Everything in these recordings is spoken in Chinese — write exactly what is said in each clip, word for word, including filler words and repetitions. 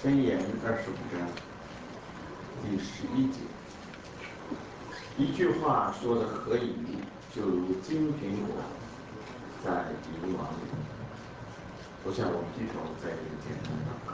箴言二十五章第十一节，一句话说的合宜，就如金苹果在银网里。我想我们低头在这里简单祷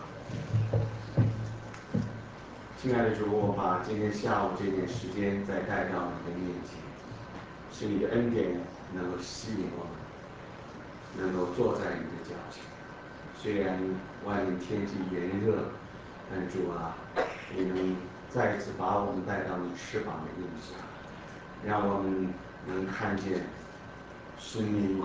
告。亲爱的主，我把今天下午这点时间再带到你的面前，是你的恩典能够吸引我们，能够坐在你的脚前。虽然外面天气炎热，但主啊，你能再一次把我们带到你翅膀的荫下，让我们能看见是你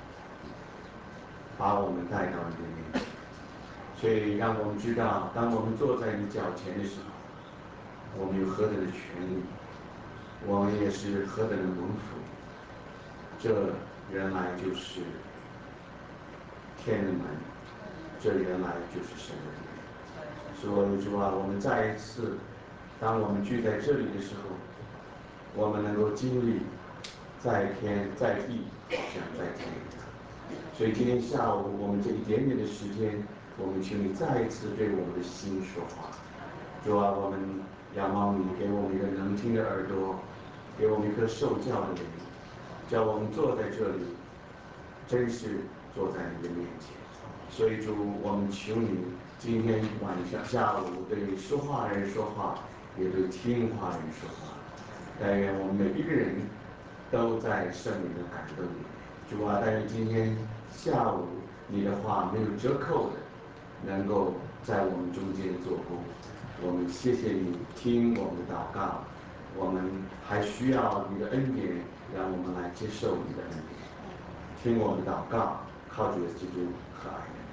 把我们带到你的面前。所以让我们知道，当我们坐在你脚前的时候，我们有何等的权利，我们也是何等的蒙福。这原来就是天的门，这原来就是神的殿。所以主啊，我们再一次，当我们聚在这里的时候，我们能够经历在天在地，像在天一样。所以今天下午我们这一点点的时间，我们请你再一次对我们的心说话。主啊，我们仰望你，给我们一个能听的耳朵，给我们一颗受教的灵，叫我们坐在这里，真是坐在你的面前。所以主，我们求你今天晚上下午对说话人说话，也对听话人说话。但愿我们每一个人都在圣灵的感动里。主啊，但愿今天下午你的话没有折扣的，能够在我们中间做工。我们谢谢你听我们的祷告，我们还需要你的恩典，让我们来接受你的恩典。听我们的祷告，靠主耶稣基督和爱人。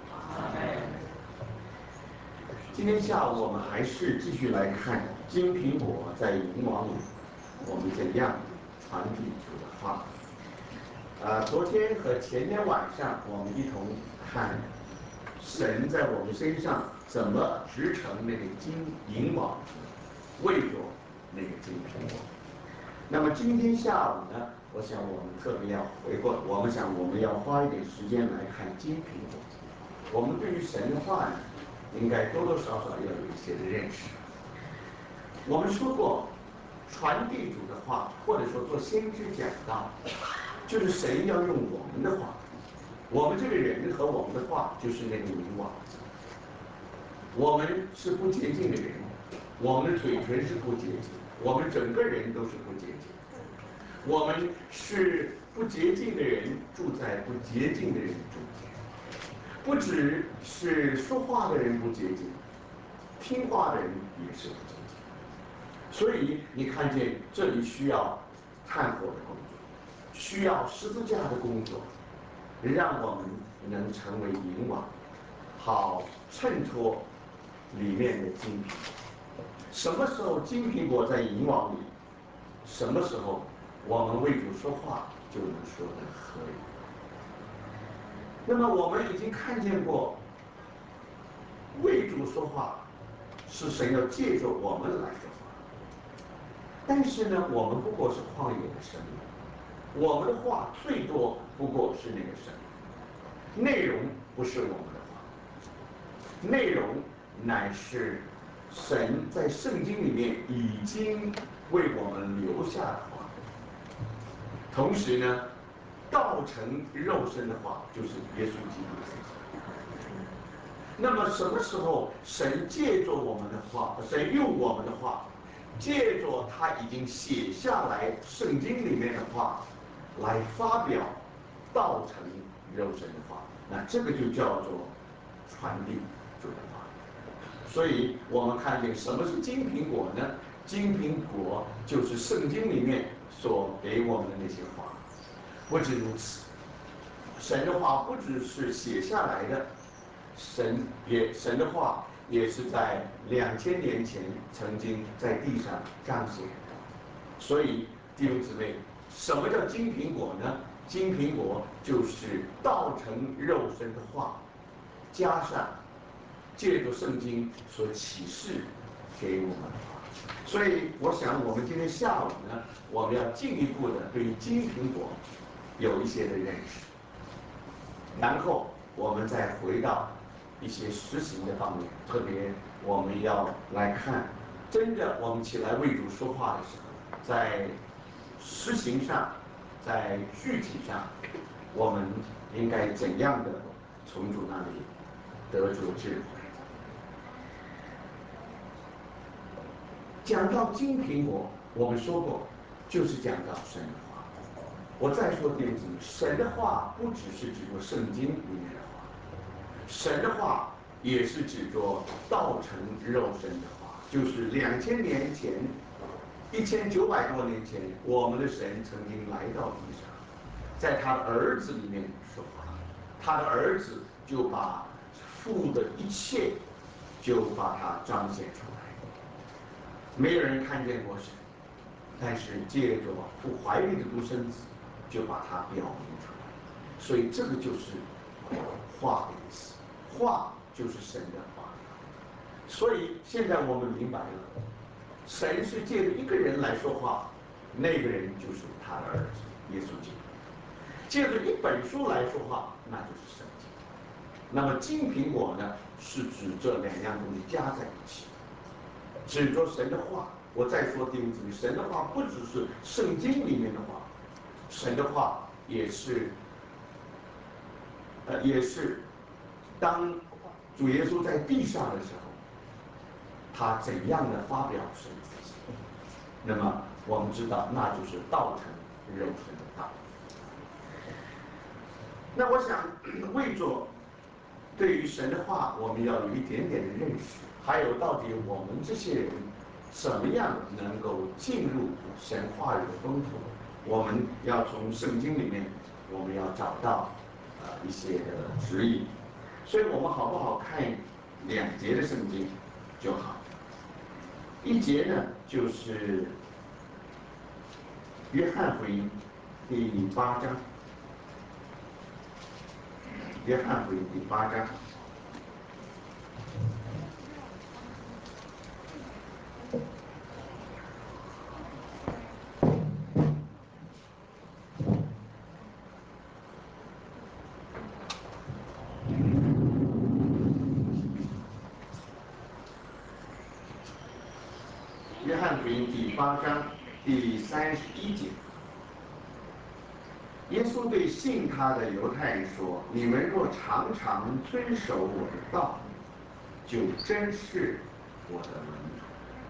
今天下午我们还是继续来看金苹果在银网里，我们怎样传递主的话。啊、呃，昨天和前天晚上我们一同看神在我们身上怎么织成那个金银网，为着那个金苹果。那么今天下午呢，我想我们特别要回过，我们想我们要花一点时间来看金苹果。我们对于神的话呢，应该多多少少要有一些的认识。我们说过，传递主的话，或者说做先知讲道，就是神要用我们的话，我们这个人和我们的话就是那个银网。我们是不洁净的人，我们的嘴唇是不洁净，我们整个人都是不洁净。我们是不洁净的人，住在不洁净的人中间。不只是说话的人不洁净，听话的人也是不洁净。所以你看见这里需要炭火的工作，需要十字架的工作，让我们能成为银网，好衬托里面的金苹果。什么时候金苹果在银网里，什么时候我们为主说话就能说得合宜。那么我们已经看见过，为主说话是神要借着我们来说话。但是呢，我们不过是旷野的生命，我们的话最多不过是那个生命，内容不是我们的话，内容乃是神在圣经里面已经为我们留下的话。同时呢，道成肉身的话就是耶稣基督自己。那么什么时候神借着我们的话，神用我们的话，借着他已经写下来圣经里面的话来发表道成肉身的话，那这个就叫做传递主的话。所以我们看见什么是金苹果呢？金苹果就是圣经里面所给我们的那些话。不止如此，神的话不只是写下来的，神也神的话也是在两千年前曾经在地上彰显的。所以弟兄姊妹，什么叫金苹果呢？金苹果就是道成肉身的话，加上借着圣经所启示给我们的话。所以我想我们今天下午呢，我们要进一步的对于金苹果有一些的认识，然后我们再回到一些实行的方面，特别我们要来看，真的我们起来为主说话的时候，在实行上，在具体上，我们应该怎样的从主那里得着智慧？讲到金苹果，我们说过，就是讲到神的话。我再说弟兄姊妹，神的话不只是指着圣经里面的话，神的话也是指着道成肉身的话，就是两千年前、一千九百多年前，我们的神曾经来到地上，在他的儿子里面说话，他的儿子就把父的一切就把它彰显出来。没有人看见过神，但是借着父怀里的独生子，就把它表明出来。所以这个就是话的意思，话就是神的话。所以现在我们明白了，神是借着一个人来说话，那个人就是他的儿子耶稣基督。借着一本书来说话，那就是圣经。那么金苹果呢，是指这两样东西加在一起，指着神的话。我再说弟兄姊妹，神的话不只是圣经里面的话，神的话也是，呃，也是当主耶稣在地上的时候，他怎样的发表神自己。那么我们知道，那就是道成肉身的道。那我想为着对于神的话，我们要有一点点的认识，还有到底我们这些人怎么样能够进入神话语的丰富，我们要从圣经里面，我们要找到呃一些的指引。所以我们好不好看两节的圣经就好。一节呢就是约翰福音第八章。约翰福音第八章，约翰福音第八章第三十一节。耶稣对信他的犹太人说：“你们若常常遵守我的道，就真是我的门徒。”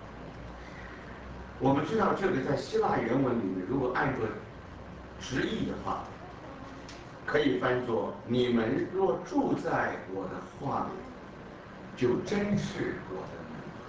我们知道这个在希腊原文里面，如果按照直译的话，可以翻作：“你们若住在我的话里，就真是我的门徒。”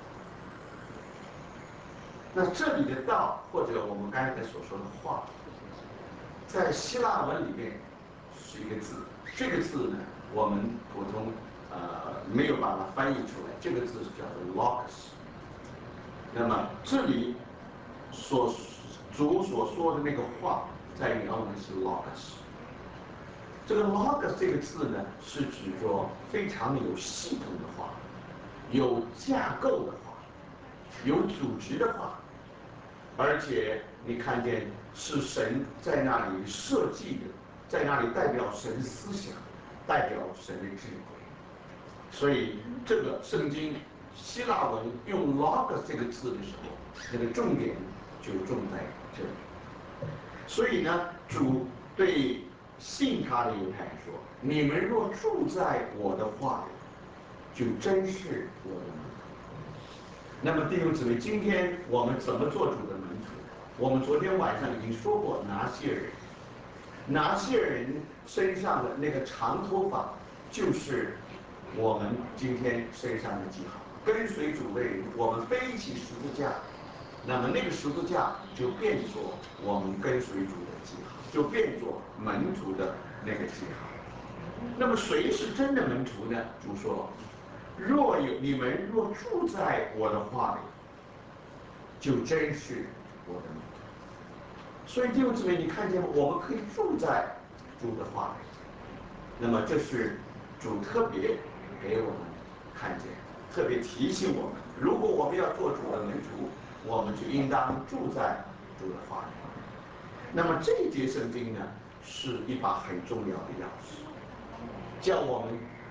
那这里的道，或者我们刚才所说的话，在希腊文里面是一个字，这个字呢，我们普通呃没有办法翻译出来，这个字是叫做 logos。那么这里所主所说的那个话，在原文是 logos。这个 logos 这个字呢，是指着非常有系统的话，有架构的话，有组织的话。而且你看见是神在那里设计的，在那里代表神思想，代表神的智慧。所以这个圣经希腊文用 logos 这个字的时候，那个重点就重在这里。所以呢，主对信他的犹太人说：“你们若住在我的话里，就真是我的门徒。”那么弟兄姊妹，今天我们怎么做主的门徒？我们昨天晚上已经说过，拿些人，拿些人身上的那个长头发，就是我们今天身上的记号。跟随主的人，我们背起十字架，那么那个十字架就变作我们跟随主的记号，就变作门徒的那个记号。那么谁是真的门徒呢？主说：“若有你们若住在我的话里，就真是我的门徒。”所以弟兄姊妹，你看见吗？我们可以住在主的话里。那么这是主特别给我们看见，特别提醒我们：如果我们要做主的门徒，我们就应当住在主的话里。那么这一节圣经呢，是一把很重要的钥匙，叫我们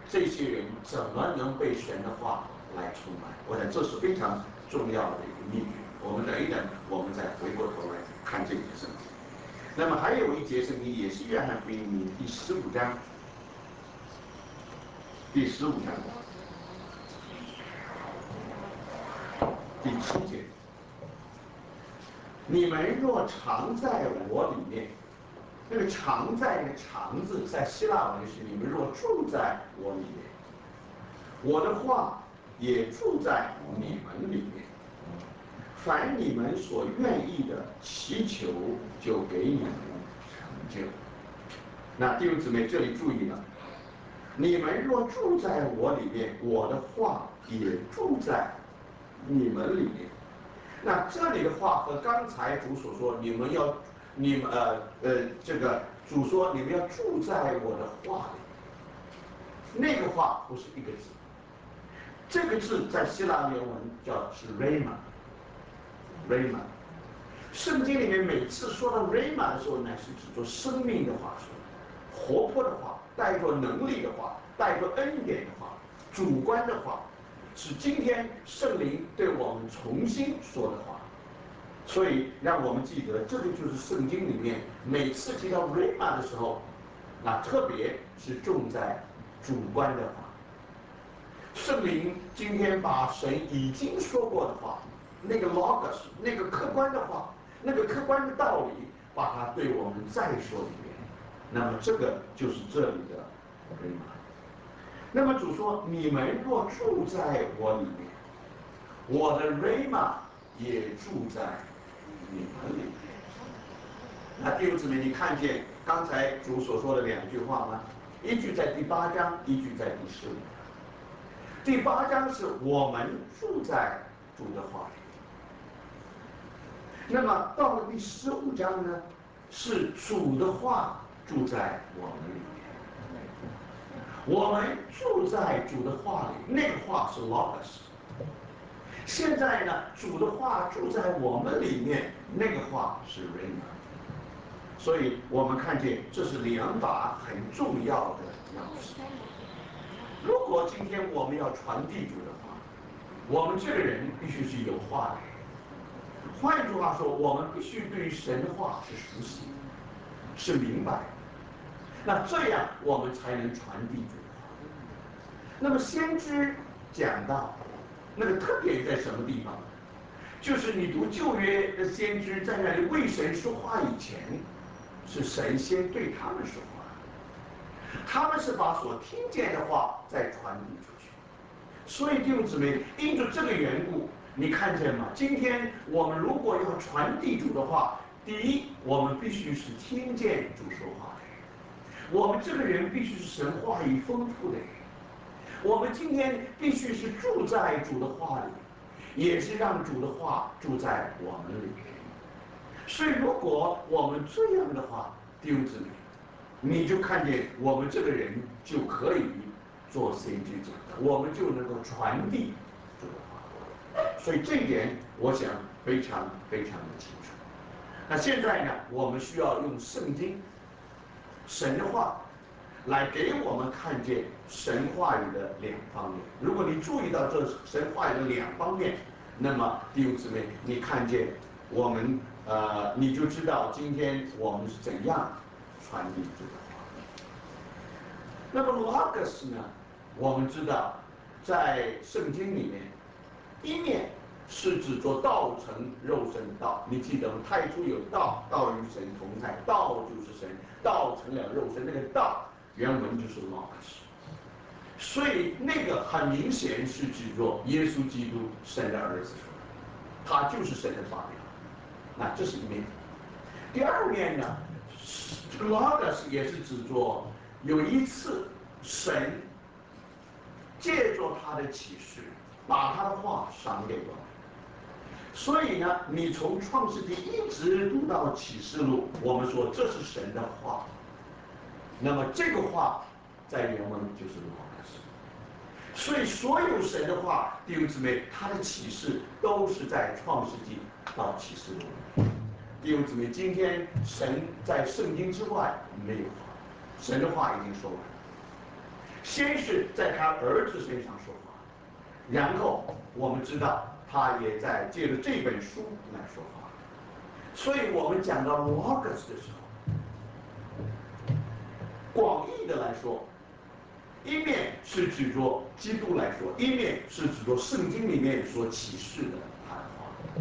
这些人怎么能被神的话来充满？我想这是非常重要的一个秘诀。我们等一等，我们再回过头来看这节圣经。那么还有一节圣经也是约翰福音第十五章，第十五章第七节：你们若常在我里面，那个常在那个常字在希腊文是你们若住在我里面，我的话也住在你们里面。凡你们所愿意的祈求，就给你们成就。那弟兄姊妹，这里注意了，你们若住在我里面，我的话也住在你们里面。那这里的话和刚才主所说，你们要，你们呃呃，这个主说你们要住在我的话里，那个话不是一个字，这个字在希腊原文叫是 rhema。rhema， 圣经里面每次说到 rhema 的时候呢，是指着生命的话说，活泼的话，带着能力的话，带着恩典的话，主观的话，是今天圣灵对我们重新说的话。所以让我们记得，这个就是圣经里面每次提到 rhema 的时候，那特别是重在主观的话。圣灵今天把神已经说过的话，那个 logos， 那个客观的话，那个客观的道理，把它对我们再说一遍。那么这个就是这里的 rhema。那么主说：“你们若住在我里面，我的 rhema 也住在你们里面。”那弟兄姊妹，你看见刚才主所说的两句话吗？一句在第八章，一句在第十五章。第八章是我们住在主的话里，那么到了第十五章呢，是主的话住在我们里面。我们住在主的话里，那个话是 logos。现在呢，主的话住在我们里面，那个话是 rhema。所以我们看见这是两把很重要的钥匙。如果今天我们要传递主的话，我们这个人必须是有话的人。换句话说，我们必须对于神的话是熟悉的，是明白的。那这样我们才能传递主的话。那么先知讲到那个特点在什么地方？就是你读旧约的先知在那里为神说话以前，是神先对他们说话，他们是把所听见的话再传递出去。所以弟兄姊妹，因着这个缘故，你看见吗？今天我们如果要传递主的话，第一，我们必须是听见主说话的人，我们这个人必须是神话语丰富的人，我们今天必须是住在主的话里，也是让主的话住在我们里面。所以如果我们这样的话，弟兄姊妹，你就看见我们这个人就可以做先知讲的，我们就能够传递主的话。所以这一点我想非常非常的清楚。那现在呢，我们需要用圣经神的话来给我们看见神话语的两方面。如果你注意到这神话语的两方面，那么弟兄姊妹，你看见我们呃，你就知道今天我们是怎样传递这个话。那么 logos 呢，我们知道在圣经里面，一面是指着道成肉身的道，你记得吗？太初有道，道与神同在，道就是神，道成了肉身，那个道原文就是 logos。所以那个很明显是指着耶稣基督，神的儿子，他就是神的发表。那这是一面。第二面呢，这个 logos 也是指着有一次神借着他的启示，把他的话赏给我们。所以呢，你从创世纪一直读到启示录，我们说这是神的话。那么这个话在原文就是 logos。所以所有神的话，弟兄姊妹，他的启示都是在创世纪到启示录。弟兄姊妹，今天神在圣经之外没有话，神的话已经说完了。 先是在他儿子身上说话，然后我们知道他也在借着这本书来说话。所以我们讲到 logos 的时候，广义的来说，一面是指着基督来说，一面是指着圣经里面所启示的他的话。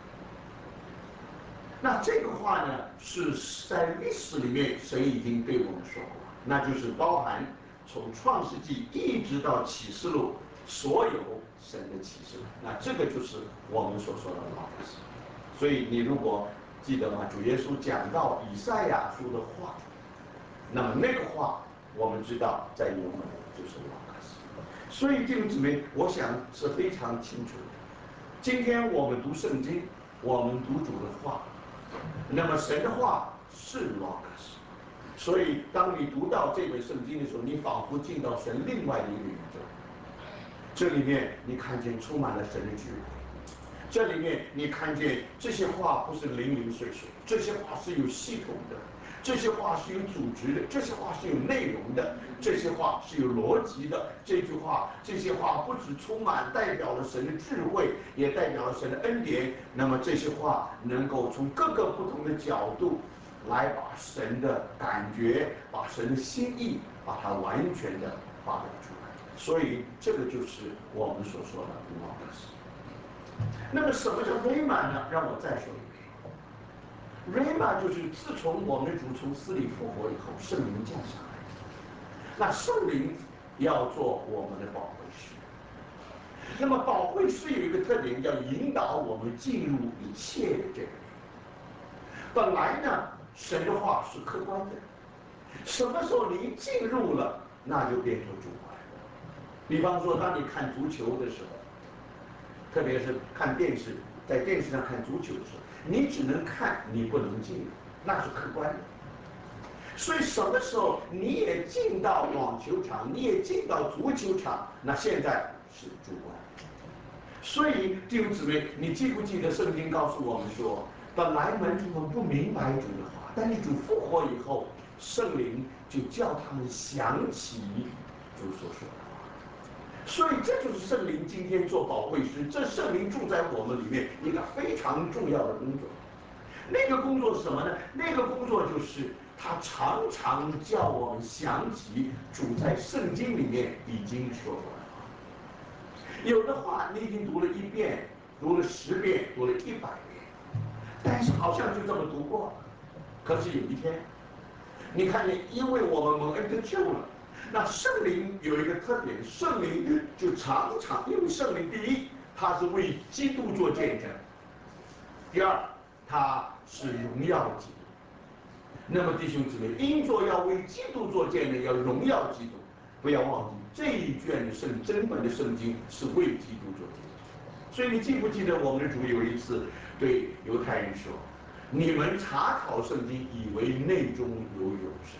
那这个话呢，是在历史里面神已经对我们说过，那就是包含从创世纪一直到启示录所有神的启示。那这个就是我们所说的 logos。所以你如果记得吗？主耶稣讲到以赛亚书的话，那么那个话我们知道在原文就是 logos。所以弟兄姊妹，我想是非常清楚的。今天我们读圣经，我们读主的话，那么神的话是 logos。所以当你读到这本圣经的时候，你仿佛进到神另外一个宇宙，这里面你看见充满了神的智慧。这里面你看见这些话不是零零碎碎，这些话是有系统的，这些话是有组织的，这些话是有内容的，这些话是有逻辑的。这句话，这些话不只充满代表了神的智慧，也代表了神的恩典。那么这些话能够从各个不同的角度来把神的感觉，把神的心意，把它完全的发表出来。所以这个就是我们所说的 logos。那么什么叫 rhema 呢？让我再说一遍 ，rhema 就是自从我们的主从死里复活以后，圣灵降下来。那圣灵要做我们的保惠师。那么保惠师有一个特点，要引导我们进入一切的这个领域。本来呢，神的话是客观的，什么时候你一进入了，那就变成主观。比方说，当你看足球的时候。特别是看电视，在电视上看足球的时候，你只能看，你不能进入，那是客观的。所以什么时候你也进到网球场，你也进到足球场，那现在是主观。所以弟兄姊妹，你记不记得圣经告诉我们说，本来门徒们不明白主的话，但是主复活以后，圣灵就叫他们想起主所说的。所以这就是圣灵今天做保惠师，这圣灵住在我们里面一个非常重要的工作。那个工作是什么呢？那个工作就是他常常叫我们想起主在圣经里面已经说过的话。有的话你已经读了一遍，读了十遍，读了一百遍，但是好像就这么读过了。可是有一天，你看见，因为我们蒙恩得救了。那圣灵有一个特点，圣灵就常常，因为圣灵第一，他是为基督做见证；第二，他是荣耀基督。那么弟兄姊妹，因着要为基督做见证，要荣耀基督，不要忘记这一卷的圣真本的圣经是为基督做见证。所以你记不记得我们的主有一次对犹太人说：“你们查考圣经，以为内中有永生。”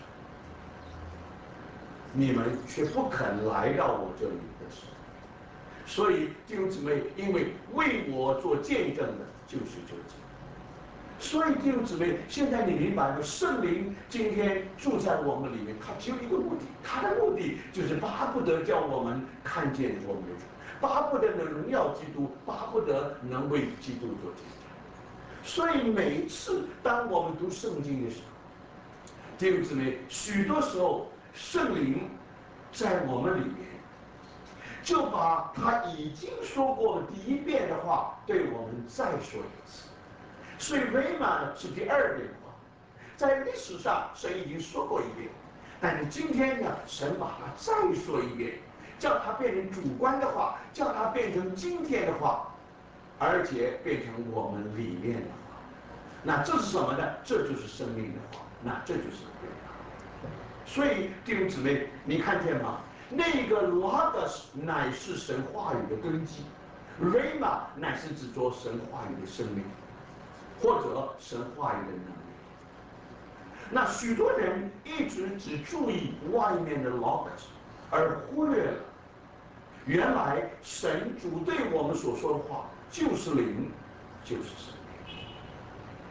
你们却不肯来到我这里的时候，所以弟兄姊妹，因为为我做见证的就是这个。所以弟兄姊妹，现在你明白了，圣灵今天住在我们里面，他只有一个目的，他的目的就是巴不得叫我们看见我们的主，巴不得能荣耀基督，巴不得能为基督做见证。所以每一次当我们读圣经的时候，弟兄姊妹，许多时候。圣灵在我们里面，就把他已经说过的第一遍的话对我们再说一次。所以 rhema 呢是第二遍话，在历史上神已经说过一遍，但是今天呢，神把它再说一遍，叫它变成主观的话，叫它变成今天的话，而且变成我们里面的话。那这是什么呢？这就是生命的话，那这就是 rhema。所以弟兄姊妹，你看见吗？那个 logos 乃是神话语的根基 ，rhema 乃是指着神话语的生命，或者神话语的能力。那许多人一直只注意外面的 logos， 而忽略了原来神主对我们所说的话就是灵，就是生命。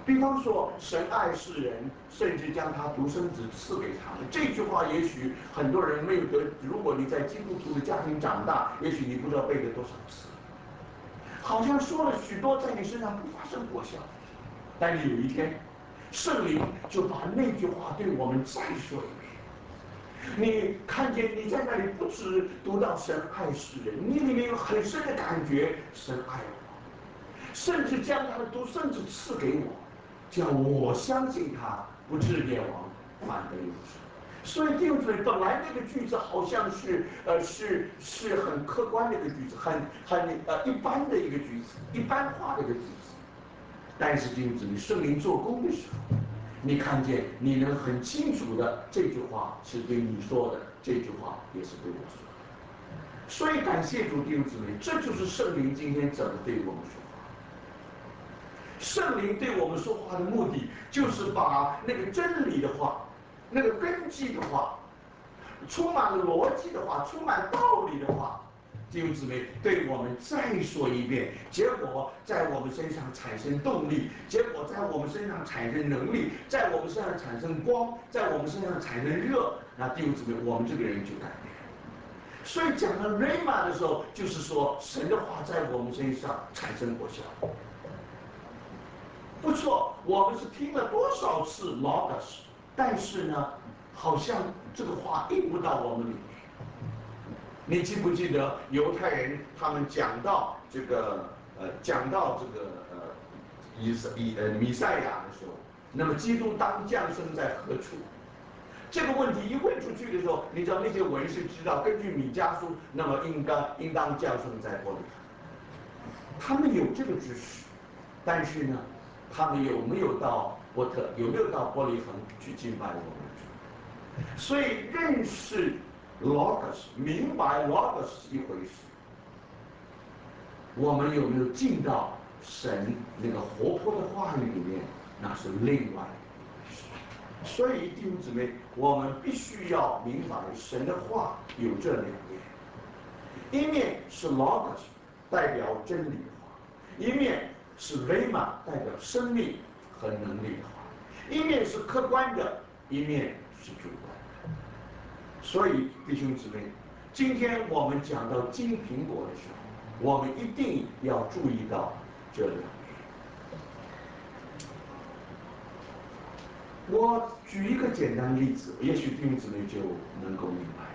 比方说，神爱世人，甚至将他独生子赐给他们。这句话也许很多人没有得，如果你在基督徒的家庭长大，也许你不知道背了多少次，好像说了许多，在你身上不发生果效。但是有一天，圣灵就把那句话对我们再说一遍。你看见你在那里不只读到神爱世人，你里面有很深的感觉，神爱我，甚至将他的独生子赐给我，叫我相信他不至灭亡，反得永生。所以弟兄姊妹，本来那个句子好像是呃是是很客观的一个句子，很很呃一般的一个句子，一般化的一个句子。但是弟兄姊妹，圣灵做工的时候，你看见你能很清楚的这句话是对你说的，这句话也是对我说的。所以感谢主，弟兄姊妹，这就是圣灵今天怎么对我们说话。圣灵对我们说话的目的，就是把那个真理的话，那个根基的话，充满了逻辑的话，充满道理的话，弟兄姊妹对我们再说一遍，结果在我们身上产生动力，结果在我们身上产生能力，在我们身上产生光，在我们身上产生热，那弟兄姊妹，我们这个人就改变。所以讲到 Rhema 的时候，就是说神的话在我们身上产生果效。不错，我们是听了多少次 Logos， 但是呢，好像这个话印不到我们里面。你记不记得犹太人他们讲到这个呃讲到这个呃以以呃弥赛亚的时候，那么基督当降生在何处？这个问题一问出去的时候，你知道那些文士知道，根据米迦书，那么应该应当降生在伯利恒。他们有这个知识，但是呢，他们有没有到伯特，有没有到伯利恒去敬拜我们主？所以认识 Logos， 明白 Logos 是一回事，我们有没有进到神那个活泼的话语里面，那是另外一回事。所以弟兄姊妹，我们必须要明白神的话有这两面，一面是 Logos 代表真理的话，一面是 Rhema 代表生命和能力的话，一面是客观的，一面是主观的。所以弟兄姊妹，今天我们讲到金苹果的时候，我们一定要注意到这两面。我举一个简单的例子，也许弟兄姊妹就能够明白。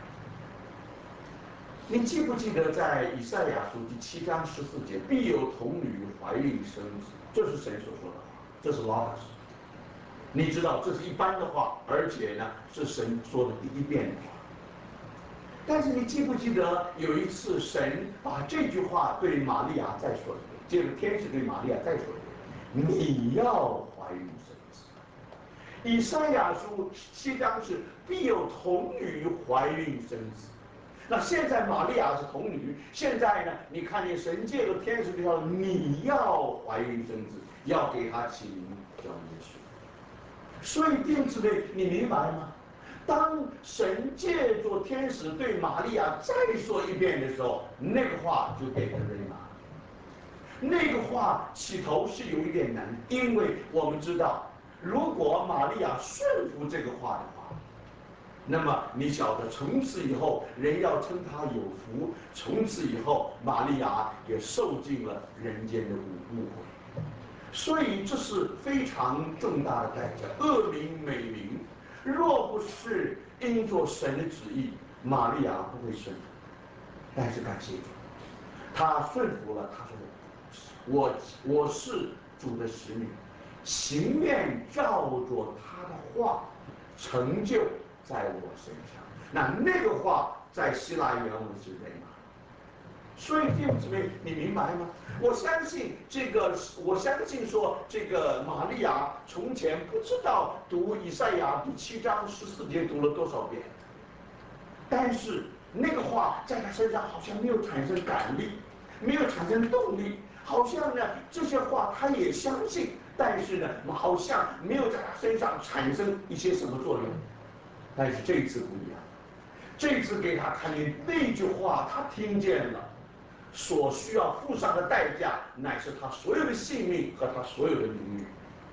你记不记得在以赛亚书第七章十四节，必有童女怀孕生子，这是神所说的话，这是 Logos。你知道这是一般的话，而且呢是神说的第一遍的话。但是你记不记得有一次神把这句话对玛利亚再说一遍，接着天使对玛利亚再说一遍，你要怀孕生子。以赛亚书七章是必有童女怀孕生子。那现在玛利亚是童女，现在呢，你看见神借着天使对他说，你要怀孕生子，要给他起名叫耶稣。所以弟兄姊妹，你明白吗？当神借着天使对玛利亚再说一遍的时候，那个话就给了瑞玛。那个话起头是有一点难，因为我们知道，如果玛利亚顺服这个话的话，那么你晓得，从此以后人要称他有福，从此以后玛利亚也受尽了人间的误会，所以这是非常重大的代价，恶名美名。若不是因着神的旨意，玛利亚不会顺服。但是感谢主，他顺服了，他说我我是主的使女，情愿照着他的话成就在我身上。那那个话在希腊原文是人马。所以弟兄姊妹，你明白吗？我相信这个，我相信说这个玛利亚从前不知道读以赛亚第七章十四节读了多少遍，但是那个话在他身上好像没有产生感力，没有产生动力，好像呢这些话他也相信，但是呢好像没有在他身上产生一些什么作用。但是这一次不一样，这一次给他看见那句话他听见了，所需要付上的代价乃是他所有的性命和他所有的名誉。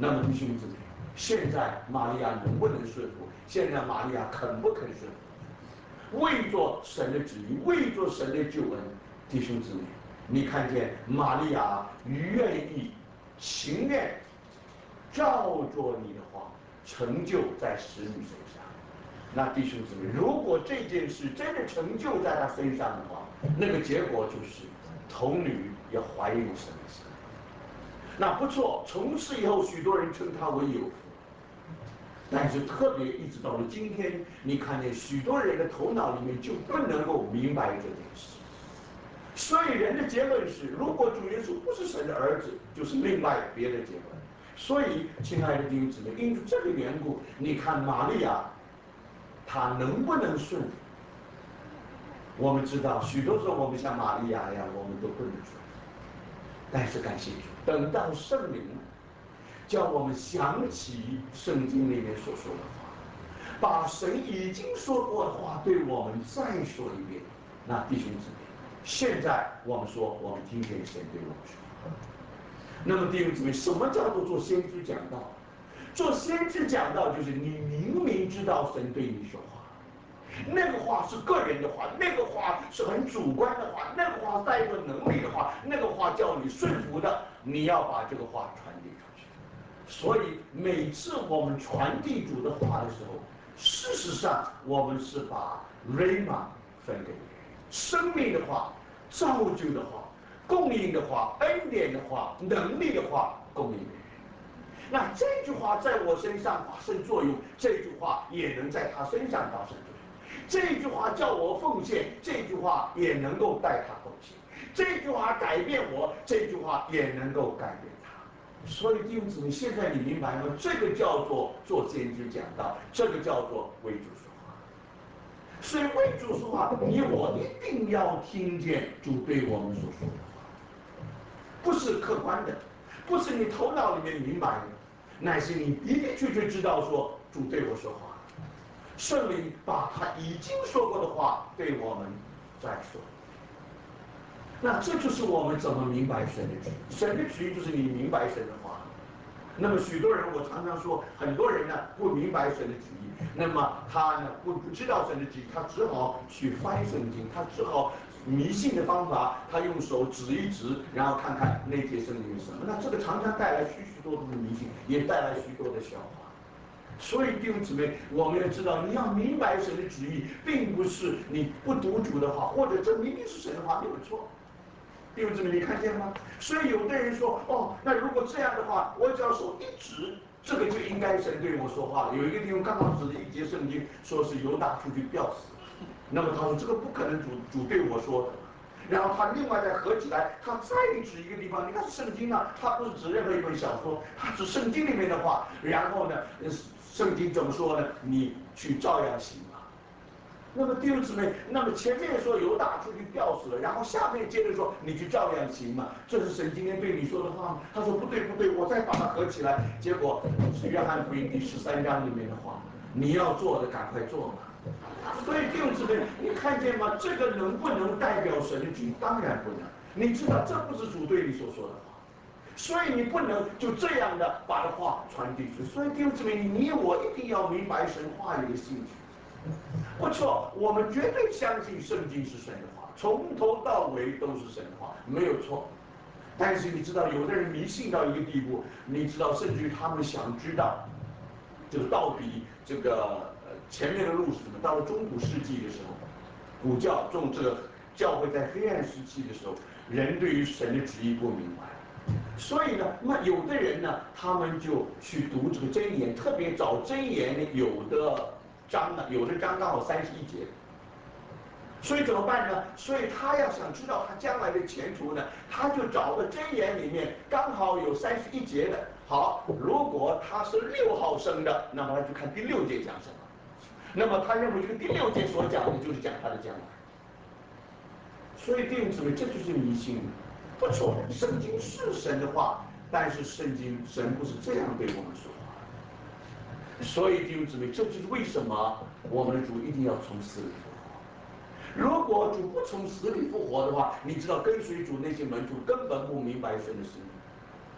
那么弟兄姊妹，现在玛利亚能不能顺服？现在玛利亚肯不肯顺服？为做神的旨意，为做神的救恩，弟兄姊妹，你看见玛利亚愿意、情愿照着你的话成就在使女身上。那弟兄姊妹，如果这件事真的成就在她身上的话，那个结果就是童女要怀孕生子。那不错，从此以后许多人称她为有福。但是特别一直到了今天，你看见许多人的头脑里面就不能够明白这件事。所以人的结论是，如果主耶稣不是神的儿子，就是另外别的结论。所以，亲爱的弟兄姊妹，因此这个缘故，你看玛利亚，她能不能顺服？我们知道，许多时候我们像玛利亚一样，我们都不能顺服。但是感谢主，等到圣灵叫我们想起圣经里面所说的话，把神已经说过的话对我们再说一遍。那弟兄姊妹，现在我们说，我们听见神对我们说话。那么弟兄姊妹，什么叫做做先知讲道？做先知讲道就是你明明知道神对你说话，那个话是个人的话，那个话是很主观的话，那个话带有能力的话，那个话叫你顺服的，你要把这个话传递出去。所以每次我们传递主的话的时候，事实上我们是把 Rhema 分给人，生命的话、造就的话、供应的话、恩典的话、能力的话供应给人。那这句话在我身上发生作用，这句话也能在他身上发生作用。这句话叫我奉献，这句话也能够带他奉献。这句话改变我，这句话也能够改变他。所以弟兄姊妹，现在你明白吗？这个叫做做先知讲道，这个叫做为主说话。所以为主说话，你我一定要听见主对我们所说的话，不是客观的，不是你头脑里面明白的，乃是你的的确确知道说主对我说话，圣灵把他已经说过的话对我们再说。那这就是我们怎么明白神的旨意。神的旨意就是你明白神的话。那么许多人，我常常说，很多人呢不明白神的旨意，那么他呢不不知道神的旨意，他只好去翻圣经，他只好迷信的方法，他用手指一指，然后看看那节圣经是什么。那这个常常带来许许多多的迷信，也带来许多的笑话。所以弟兄姊妹，我们要知道，你要明白神的旨意，并不是你不读主的话，或者这明明是神的话，没有错。弟兄姊妹，你看见吗？所以有的人说，哦，那如果这样的话，我只要手一指，这个就应该神对我说话了。有一个弟兄刚好指了一节圣经，说是犹大出去吊死，那么他说这个不可能主主对我说的。然后他另外再合起来，他再指一个地方，你看圣经呢，他不是指任何一本小说，他指圣经里面的话。然后呢，圣经怎么说呢？你去照样行吧。那么弟兄姊妹，那么前面说犹大出去吊死了，然后下面接着说你去照样行嘛，这是神今天对你说的话吗？他说不对不对，我再把它合起来，结果是约翰福音第十三章里面的话，你要做的赶快做嘛。所以弟兄姊妹，你看见吗？这个能不能代表神的旨意？当然不能。你知道这不是主对你所说的话，所以你不能就这样的把这话传递出去。所以弟兄姊妹，你我一定要明白神话语的性质。不错，我们绝对相信圣经是神的话，从头到尾都是神的话，没有错。但是你知道，有的人迷信到一个地步，你知道，甚至于他们想知道，就到底这个呃前面的路是什么？到了中古世纪的时候，古教中这个教会在黑暗时期的时候，人对于神的旨意不明白，所以呢，那有的人呢，他们就去读这个箴言，特别找箴言呢，有的章呢，有的章刚好三十一节，所以怎么办呢？所以他要想知道他将来的前途呢，他就找个箴言里面刚好有三十一节的。好，如果他是六号生的，那么他就看第六节讲什么。那么他认为这个第六节所讲的就是讲他的将来。所以弟兄姊妹，这就是迷信。不错，圣经是神的话，但是圣经神不是这样对我们说话。所以弟兄姊妹，这就是为什么我们的主一定要从死里复活。如果主不从死里复活的话，你知道跟随主那些门徒根本不明白神的使命。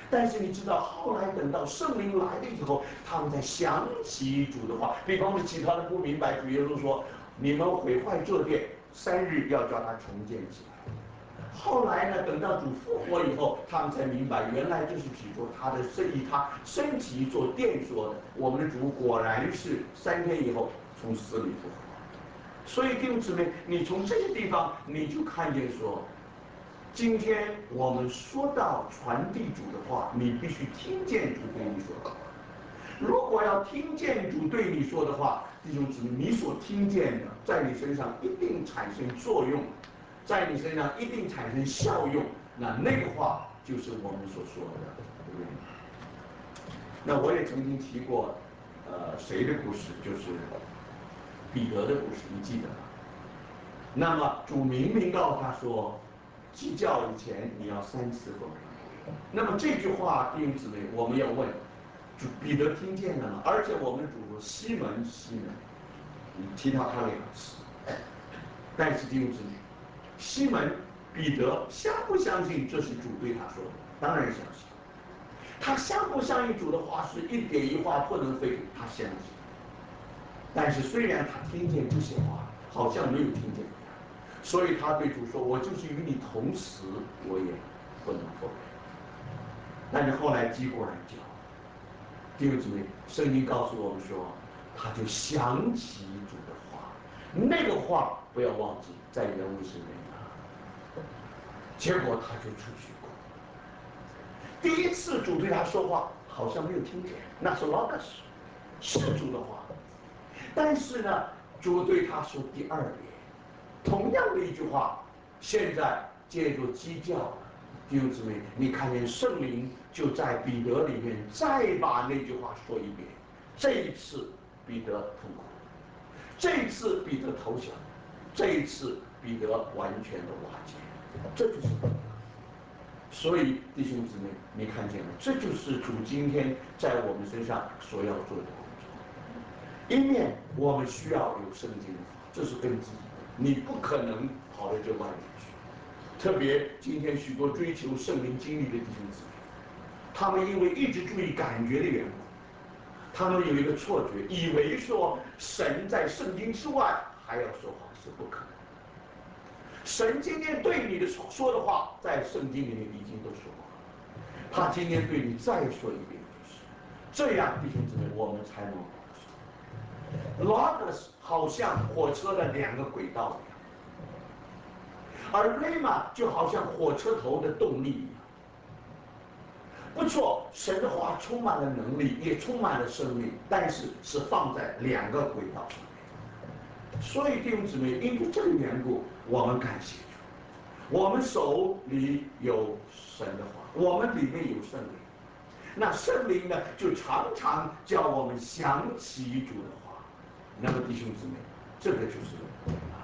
但是你知道，后来等到圣灵来了以后，他们才想起主的话。比方说，其他人不明白，主耶稣说：“你们毁坏这殿，三日要叫它重建起来。”后来呢，等到主复活以后，他们才明白，原来就是指着他的身以他身体做殿说的。我们的主果然是三天以后从死里复活。所以弟兄姊妹，你从这些地方你就看见说，今天我们说到传递主的话，你必须听见主对你说的话。如果要听见主对你说的话，弟兄姊妹，你所听见的在你身上一定产生作用，在你身上一定产生效用。那那个话就是我们所说的，对不对？那我也曾经提过，呃，谁的故事？就是彼得的故事，你记得吗？那么主明明告诉他说，鸡叫以前你要三次否认。那么这句话，弟兄姊妹，我们要问，主彼得听见了吗？而且我们的主说西门西门，你提到他两次，但是弟兄姊妹，西门彼得相不相信这是主对他说的？当然相信。他相不相信主的话是一点一画不能废，他相信。但是虽然他听见这些话，好像没有听见一样，所以他对主说：“我就是与你同死，我也不能否认。”但是后来鸡过来叫，弟兄姊妹，圣经告诉我们说，他就想起主的话，那个话不要忘记，在原文是那个，结果他就出去过。第一次主对他说话，好像没有听见，那是 logos， 是主的话。但是呢，主对他说第二遍，同样的一句话，现在借助鸡叫，弟兄姊妹，你看见圣灵就在彼得里面再把那句话说一遍。这一次彼得痛苦，这一次彼得投降，这一次彼得完全的瓦解，这就是彼得。所以弟兄姊妹，你看见了，这就是主今天在我们身上所要做的工作。一面我们需要有圣经的话，这是根基，你不可能跑到这外面去。特别今天许多追求圣灵经历的弟兄姊妹，他们因为一直注意感觉的缘故，他们有一个错觉，以为说神在圣经之外还要说话，是不可能。神今天对你的说的话，在圣经里面已经都说过了，他今天对你再说一遍，就是这样，弟兄姊妹，我们才能保守。Logos 好像火车的两个轨道一样，而 Rhema 就好像火车头的动力一样。不错，神的话充满了能力，也充满了生命，但是是放在两个轨道上面。所以弟兄姊妹，因为这个缘故，我们感谢主，我们手里有神的话，我们里面有圣灵，那圣灵呢，就常常叫我们想起主的话。那么弟兄姊妹，这个就是啊。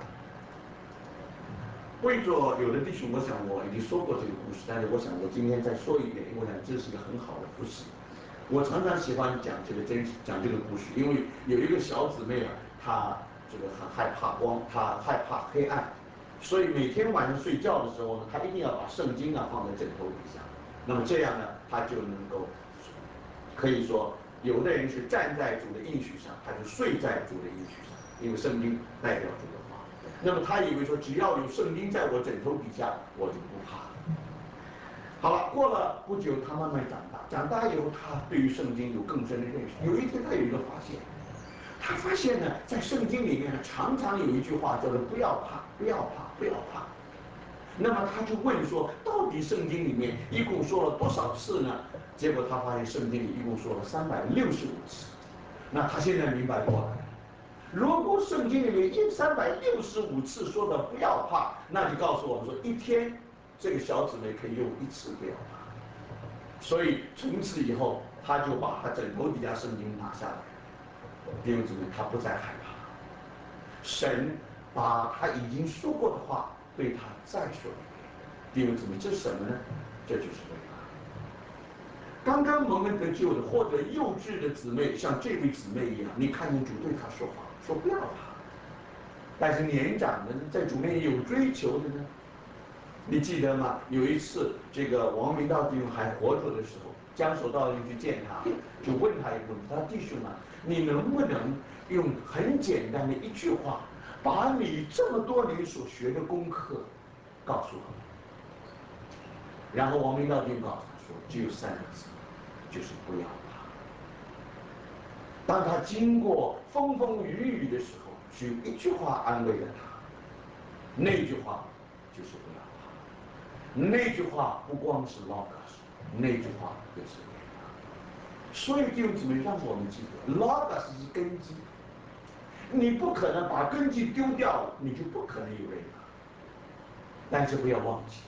为着有的弟兄，我想我已经说过这个故事，但是我想我今天再说一遍，因为我想这是一个很好的故事。我常常喜欢讲这个真讲这个故事，因为有一个小姊妹啊，她这个很害怕光，她害怕黑暗，所以每天晚上睡觉的时候呢，她一定要把圣经啊放在枕头底下。那么这样呢，她就能够可以说，有的人是站在主的应许上，他就睡在主的应许上，因为圣经代表主的话。那么他以为说，只要有圣经在我枕头底下，我就不怕。好了，过了不久，他慢慢长大，长大以后，他对于圣经有更深的认识。有一天，他有一个发现，他发现呢，在圣经里面呢，常常有一句话叫做“不要怕，不要怕，不要怕”。那么他就问说，到底圣经里面一共说了多少次呢？结果他发现圣经里一共说了三百六十五次。那他现在明白过来，如果圣经里面一三百六十五次说的不要怕，那就告诉我们说，一天这个小姊妹可以用一次不要怕。所以从此以后，他就把他枕头底下圣经拿下来，弟兄姊妹，他不再害怕。神把他已经说过的话对他再说一遍，弟兄姊妹，这是什么呢？这就是为他刚刚蒙恩得救的或者幼稚的姊妹，像这位姊妹一样，你看见主对他说话，说不要怕。但是年长的呢，在主面有追求的呢， 你记得吗？有一次，这个王明道弟兄还活着的时候，江守道人去见他，就问他一个问题：他说弟兄啊，你能不能用很简单的一句话，把你这么多年所学的功课告诉我？然后王明道弟兄告诉他说，只有三个字，就是不要怕。当他经过风风雨雨的时候，只有一句话安慰了他，那句话就是不要怕。那句话不光是 logos， 那句话也是 rhema。所以弟兄姊妹，让我们记得 logos 是根基，你不可能把根基丢掉了，你就不可能有 rhema。但是不要忘记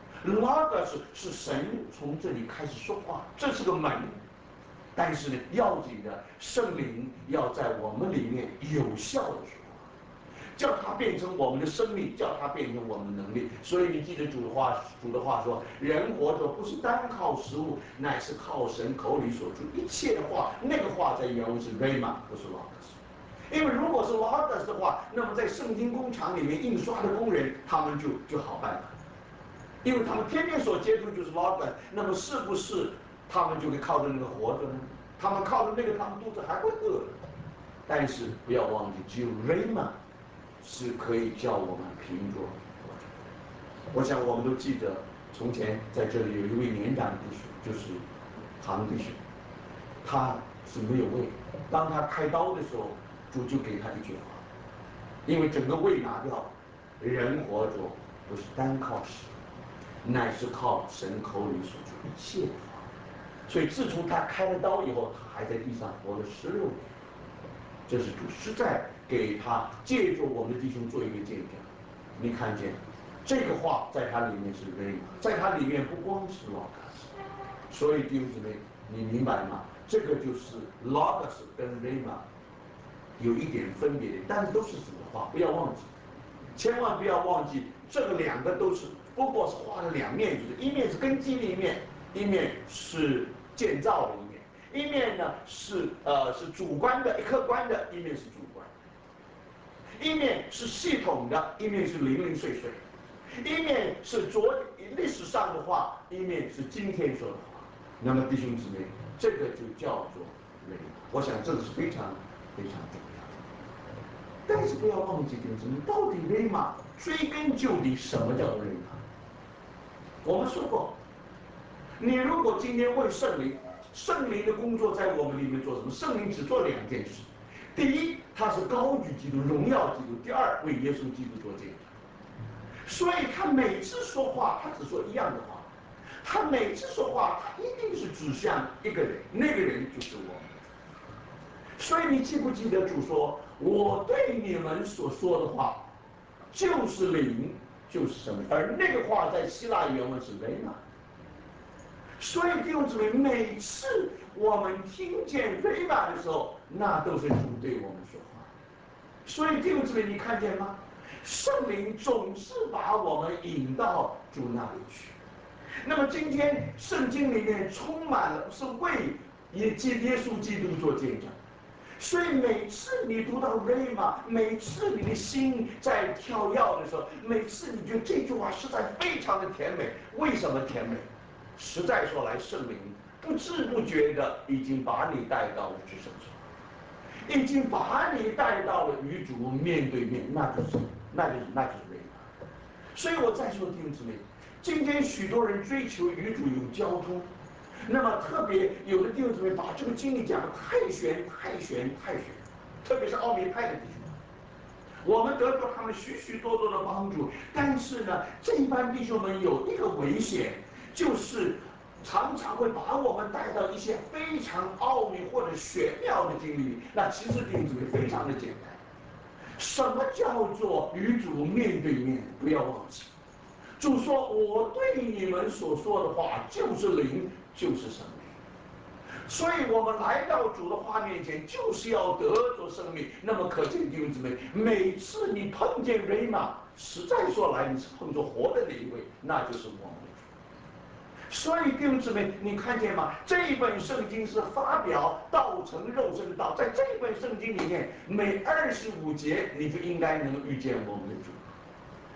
logos 是神从这里开始说话，这是个门。但是呢，要紧的圣灵要在我们里面有效的说话，叫它变成我们的生命，叫它变成我们的能力。所以你记得主的话，主的话说：人活着不是单靠食物，乃是靠神口里所出一切的话。那个话在原文是 rhema， 不是 logos。因为如果是 logos 的话，那么在圣经工厂里面印刷的工人，他们就就好办了，因为他们天天所接触就是 logos。那么是不是他们就会靠着那个活着呢？他们靠着那个，他们肚子还会饿。但是不要忘记，只有 rhema 是可以叫我们凭着活着。我想我们都记得，从前在这里有一位年长的弟兄，就是唐弟兄，他是没有胃，当他开刀的时候，主就给他一句话，因为整个胃拿掉，人活着不是单靠食，乃是靠神口里所出一切的话。所以自从他开了刀以后，他还在地上活了十六年。这是主实在给他借助我们的弟兄做一个见证。你看见这个话在他里面是 rhema， 在他里面不光是 logos。所以弟兄姊妹，你明白吗？这个就是 logos 跟 rhema 有一点分别的，但是都是主的话，不要忘记，千万不要忘记，这个两个都是不过是画了两面，就是一面是根基的一面，一面是建造的一面。一面呢是呃是主观的、客观的，一面是主观；一面是系统的，一面是零零碎碎；一面是昨历史上的话，一面是今天说的话。那么弟兄姊妹，这个就叫做 rhema。我想这个是非常非常重要的。但是不要忘记，弟兄姊妹，到底 rhema 追根究底，什么叫 rhema？ 我们说过，你如果今天问圣灵，圣灵的工作在我们里面做什么？圣灵只做两件事：第一，他是高举基督、荣耀基督；第二，为耶稣基督做见证。所以他每次说话，他只说一样的话。他每次说话，他一定是指向一个人，那个人就是我们。所以你记不记得主说：“我对你们所说的话，就是灵，就是生命。”而那个话在希腊原文是 rhema。所以弟兄姊妹，每次我们听见 rhema 的时候，那都是主对我们说话。所以弟兄姊妹，你看见吗？圣灵总是把我们引到主那里去。那么今天圣经里面充满了是为耶耶稣基督做见证。所以每次你读到 rhema， 每次你的心在跳跃的时候，每次你觉得这句话实在非常的甜美。为什么甜美？实在说来，圣灵不知不觉的已经把你带到了至圣所，已经把你带到了与主面对面，那就是那就是那就是 rhema。所以我再说弟兄姊妹，今天许多人追求与主有交通，那么特别有的弟兄姊妹把这个经历讲得太玄太玄太玄，特别是奥秘派的弟兄，我们得到他们许许多多的帮助。但是呢，这班弟兄们有一个危险，就是常常会把我们带到一些非常奥秘或者玄妙的经历。那其实弟兄姊妹非常的简单，什么叫做与主面对面？不要忘记，主说：“我对你们所说的话，就是灵，就是生命。”所以我们来到主的话面前，就是要得着生命。那么可见弟兄姊妹，每次你碰见 rhema， 实在说来，你是碰着活的那一位，那就是我们的主。所以弟兄姊妹，你看见吗？这一本圣经是发表道成肉身的道，在这一本圣经里面，每二十五节你就应该能遇见我们的主。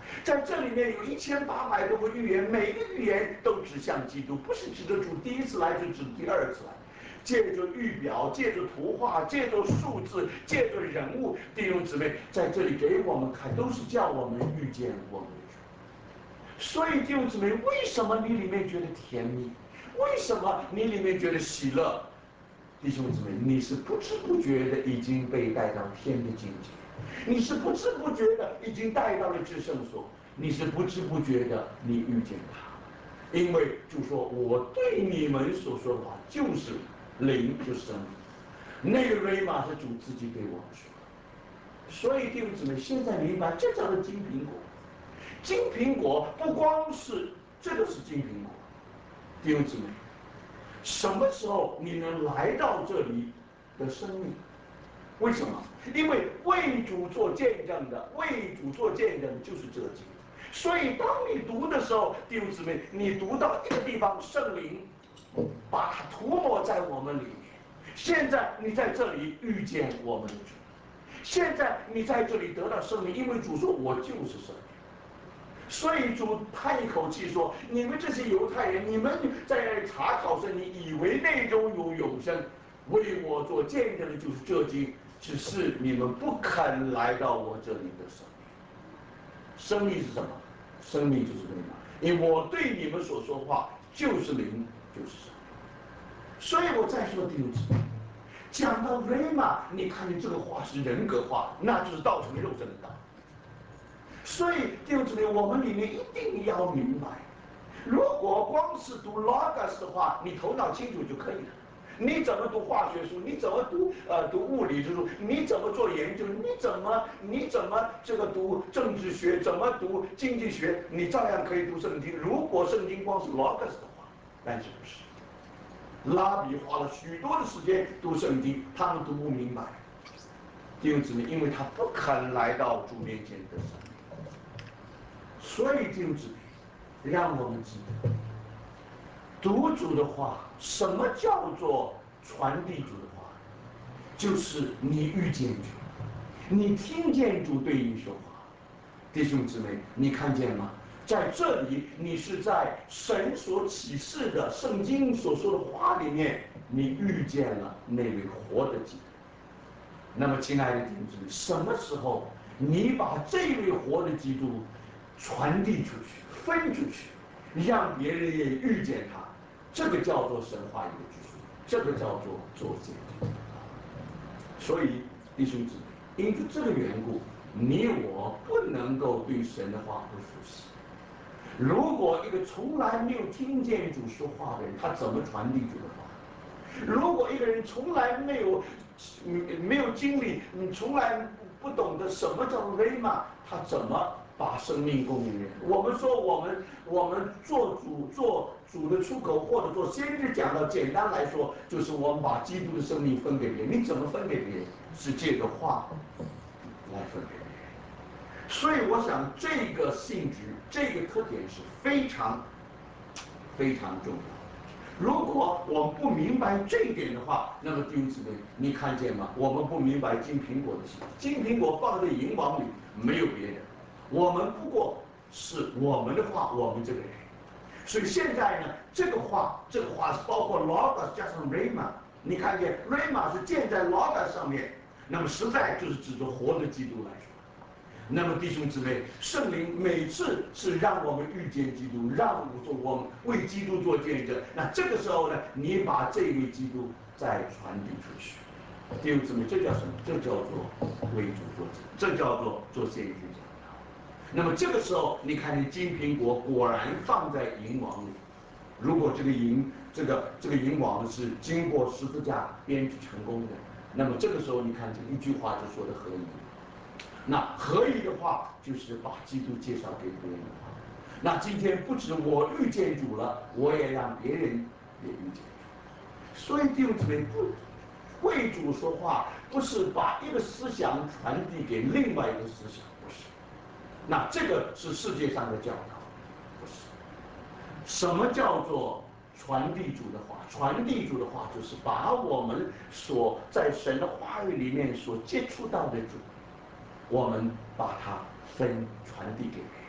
在这里面有一千八百多个预言，每个预言都指向基督，不是指着主第一次来，就指第二次来。借着预表，借着图画，借着数字，借着人物，弟兄姊妹在这里给我们看，都是叫我们遇见我们的主。所以弟兄姊妹，为什么你里面觉得甜蜜？为什么你里面觉得喜乐？弟兄姊妹，你是不知不觉的已经被带到天的境界，你是不知不觉的已经带到了至圣所，你是不知不觉的你遇见他，因为主说我对你们所说的话就是灵，就是生命。那个瑞玛是主自己对我们说的。所以弟兄姊妹，现在明白这叫做金苹果。金苹果不光是这个是金苹果，弟兄姊妹，什么时候你能来到这里的生命？为什么？因为为主做见证的，为主做见证就是这经。所以当你读的时候，弟兄姊妹，你读到一个地方，圣灵把它涂抹在我们里面。现在你在这里遇见我们的主，现在你在这里得到生命，因为主说我就是生命。所以主叹一口气说：“你们这些犹太人，你们在查考圣经，以为内中有永生，为我做见证的就是这经，只是你们不肯来到我这里的生命。生命是什么？生命就是灵嘛，因为我对你们所说话就是灵，就是生命。所以我再说弟兄姊妹，讲到雷玛，你看见这个话是人格化，那就是道成肉身的道。所以弟兄姊妹，我们里面一定要明白，如果光是读 logos 的话，你头脑清楚就可以了。你怎么读化学书？你怎么读呃读物理之书？你怎么做研究？你怎么你怎么这个读政治学？怎么读经济学？你照样可以读圣经。如果圣经光是 logos 的话，但是不是。拉比花了许多的时间读圣经，他们读不明白。弟兄姊妹，因为他不肯来到主面前得生命。所以弟兄姊妹，让我们记得读主的话。什么叫做传递主的话？就是你遇见主，你听见主对你说话。弟兄姊妹，你看见吗？在这里，你是在神所启示的圣经所说的话里面，你遇见了那位活的基督。那么，亲爱的弟兄姊妹，什么时候你把这位活的基督传递出去、分出去，让别人也遇见他，这个叫做神话语的居住，这个叫做做见证。所以，弟兄姊妹，因着这个缘故，你我不能够对神的话不熟悉。如果一个从来没有听见主说话的人，他怎么传递主的话？如果一个人从来没有没有经历，你从来不懂得什么叫雷玛，他怎么把生命供应人？我们说我们我们做主做主的出口，或者做先知讲到，简单来说，就是我们把基督的生命分给别人。你怎么分给别人？是借着话来分给别人。所以我想这个性质，这个特点是非常非常重要。如果我们不明白这一点的话，那么弟兄姊妹，你看见吗？我们不明白金苹果的性质。金苹果放在银网里，没有别的，我们不过是我们的话，我们这个人。所以现在呢，这个话，这个话是包括 logos 加上 rhema。你看见 rhema 是建在 logos 上面，那么实在就是指着活的基督来说。那么弟兄姊妹，圣灵每次是让我们遇见基督，让我说我们为基督做见证。那这个时候呢，你把这位基督再传递出去。弟兄姊妹，这叫什么？这叫做为主做见，这叫做做先知讲道。那么这个时候，你看见金苹果果然放在银网里。如果这个银这个这个银网是经过十字架编织成功的，那么这个时候你看这一句话就说的合一。那合一的话，就是把基督介绍给别人的话。那今天不止我遇见主了，我也让别人也遇见主。所以弟兄姊妹，不为主说话，不是把一个思想传递给另外一个思想，不是。那这个是世界上的教导，不是。什么叫做传递主的话？传递主的话，就是把我们所在神的话语里面所接触到的主，我们把它分传递给别人。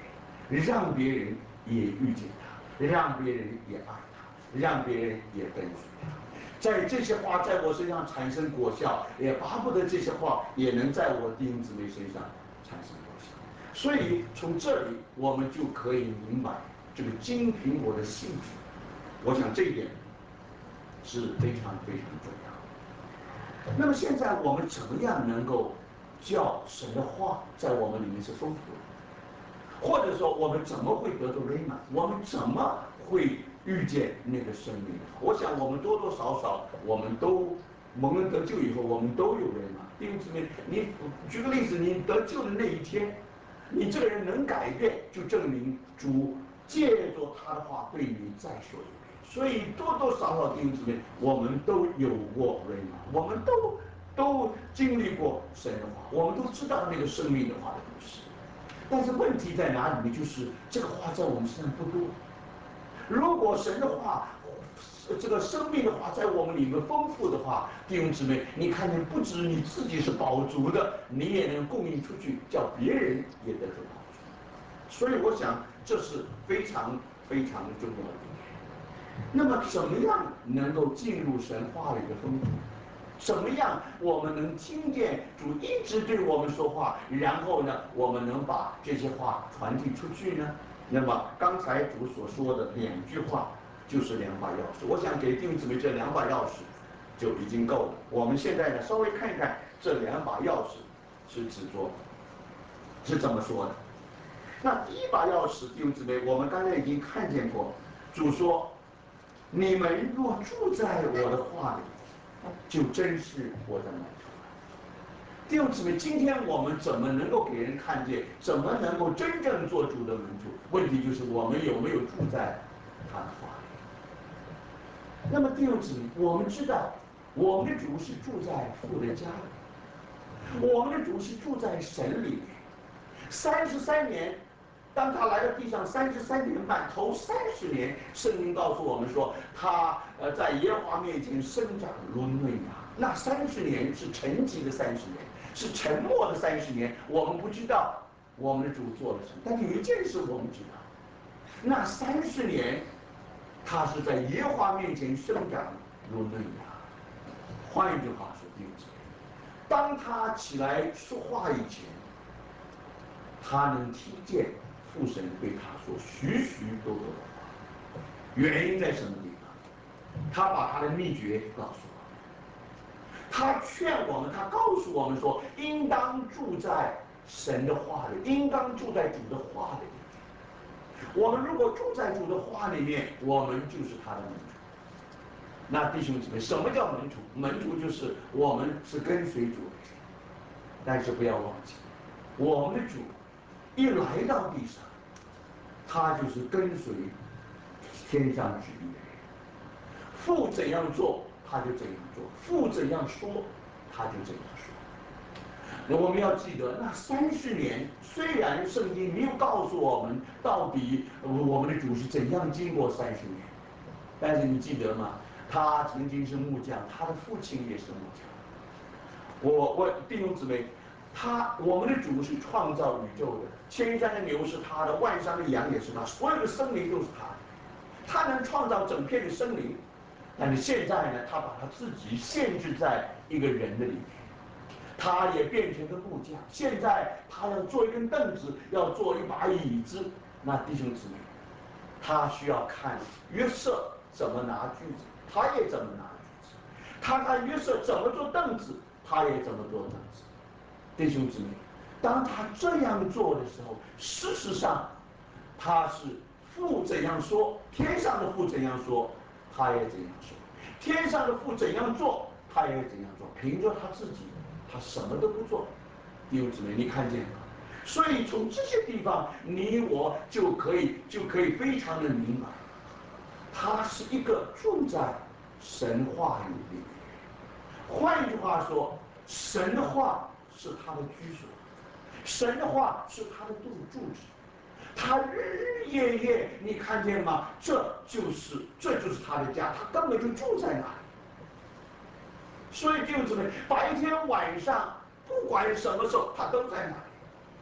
让别人也遇见他，让别人也爱他，让别人也跟随他。在这些话在我身上产生果效，也巴不得这些话也能在我弟兄姊妹身上产生果效。所以从这里我们就可以明白这个金苹果的性质。我想这一点是非常非常重要。那么现在我们怎么样能够叫神的话在我们里面是丰富的？或者说我们怎么会得到美满？我们怎么会遇见那个生命？我想我们多多少少我们都蒙恩得救以后，我们都有美满。弟兄姊妹，你举个例子，你得救的那一天，你这个人能改变，就证明主借着他的话对你再说一遍。所以多多少少弟兄姊妹，我们都有过美满，我们都都经历过神的话，我们都知道那个生命的话的故事。但是问题在哪里呢？就是这个话在我们身上不多。如果神的话，这个生命的话在我们里面丰富的话，弟兄姊妹，你看见不止你自己是饱足的，你也能供应出去，叫别人也得着饱足。所以我想这是非常非常重要的一点。那么怎么样能够进入神话里的丰富？怎么样我们能听见主一直对我们说话，然后呢我们能把这些话传递出去呢？那么刚才主所说的两句话就是两把钥匙，我想给弟兄姊妹这两把钥匙就已经够了。我们现在呢稍微看一看这两把钥匙是指着是怎么说的。那第一把钥匙，弟兄姊妹，我们刚才已经看见过，主说：“你们若住在我的话里，就真是我的门徒了。”弟兄姊妹，今天我们怎么能够给人看见？怎么能够真正做主的门徒？问题就是我们有没有住在他的话里？那么弟兄姊妹，我们知道，我们的主是住在父的家里，我们的主是住在神里面。三十三年。当他来到地上三十三年半，头三十年，圣经告诉我们说，他呃在耶和华面前生长如嫩芽。那三十年是沉寂的三十年，是沉默的三十年。我们不知道我们的主做了什么，但有一件事我们知道，那三十年，他是在耶和华面前生长如嫩芽。换一句话说，弟兄姊妹，当他起来说话以前，他能听见父神对他说许许多多的话。原因在什么地方？他把他的秘诀告诉我们，他劝我们，他告诉我们说，应当住在神的话里，应当住在主的话里面。我们如果住在主的话里面，我们就是他的门徒。那弟兄姊妹，什么叫门徒？门徒就是我们是跟随主的人，但是不要忘记，我们的主一来到地上，他就是跟随天上旨意的人。父怎样做，他就怎样做；父怎样说，他就怎样说。那我们要记得，那三十年，虽然圣经没有告诉我们到底我们的主是怎样经过三十年，但是你记得吗？他曾经是木匠，他的父亲也是木匠。我我弟兄姊妹，他我们的主是创造宇宙的，千山的牛是他的，万山的羊也是他，所有的生灵都是他的。他能创造整片的生灵，但是现在呢，他把他自己限制在一个人的里面，他也变成个木匠。现在他要做一根凳子，要做一把椅子，那弟兄姊妹，他需要看约瑟怎么拿锯子，他也怎么拿锯子；他看约瑟怎么做凳子，他也怎么做凳子。弟兄姊妹，当他这样做的时候，事实上他是父怎样说，天上的父怎样说，他也怎样说；天上的父怎样做，他也怎样做。凭着他自己，他什么都不做。弟兄姊妹，你看见吗？所以从这些地方，你我就可以就可以非常的明白，他是一个住在神话语里面。换一句话说，神的话是他的居所，神的话是他的住住址。他日日夜夜，你看见吗？这就是这就是他的家，他根本就住在那里。所以弟兄姊妹，白天晚上不管什么时候，他都在那里。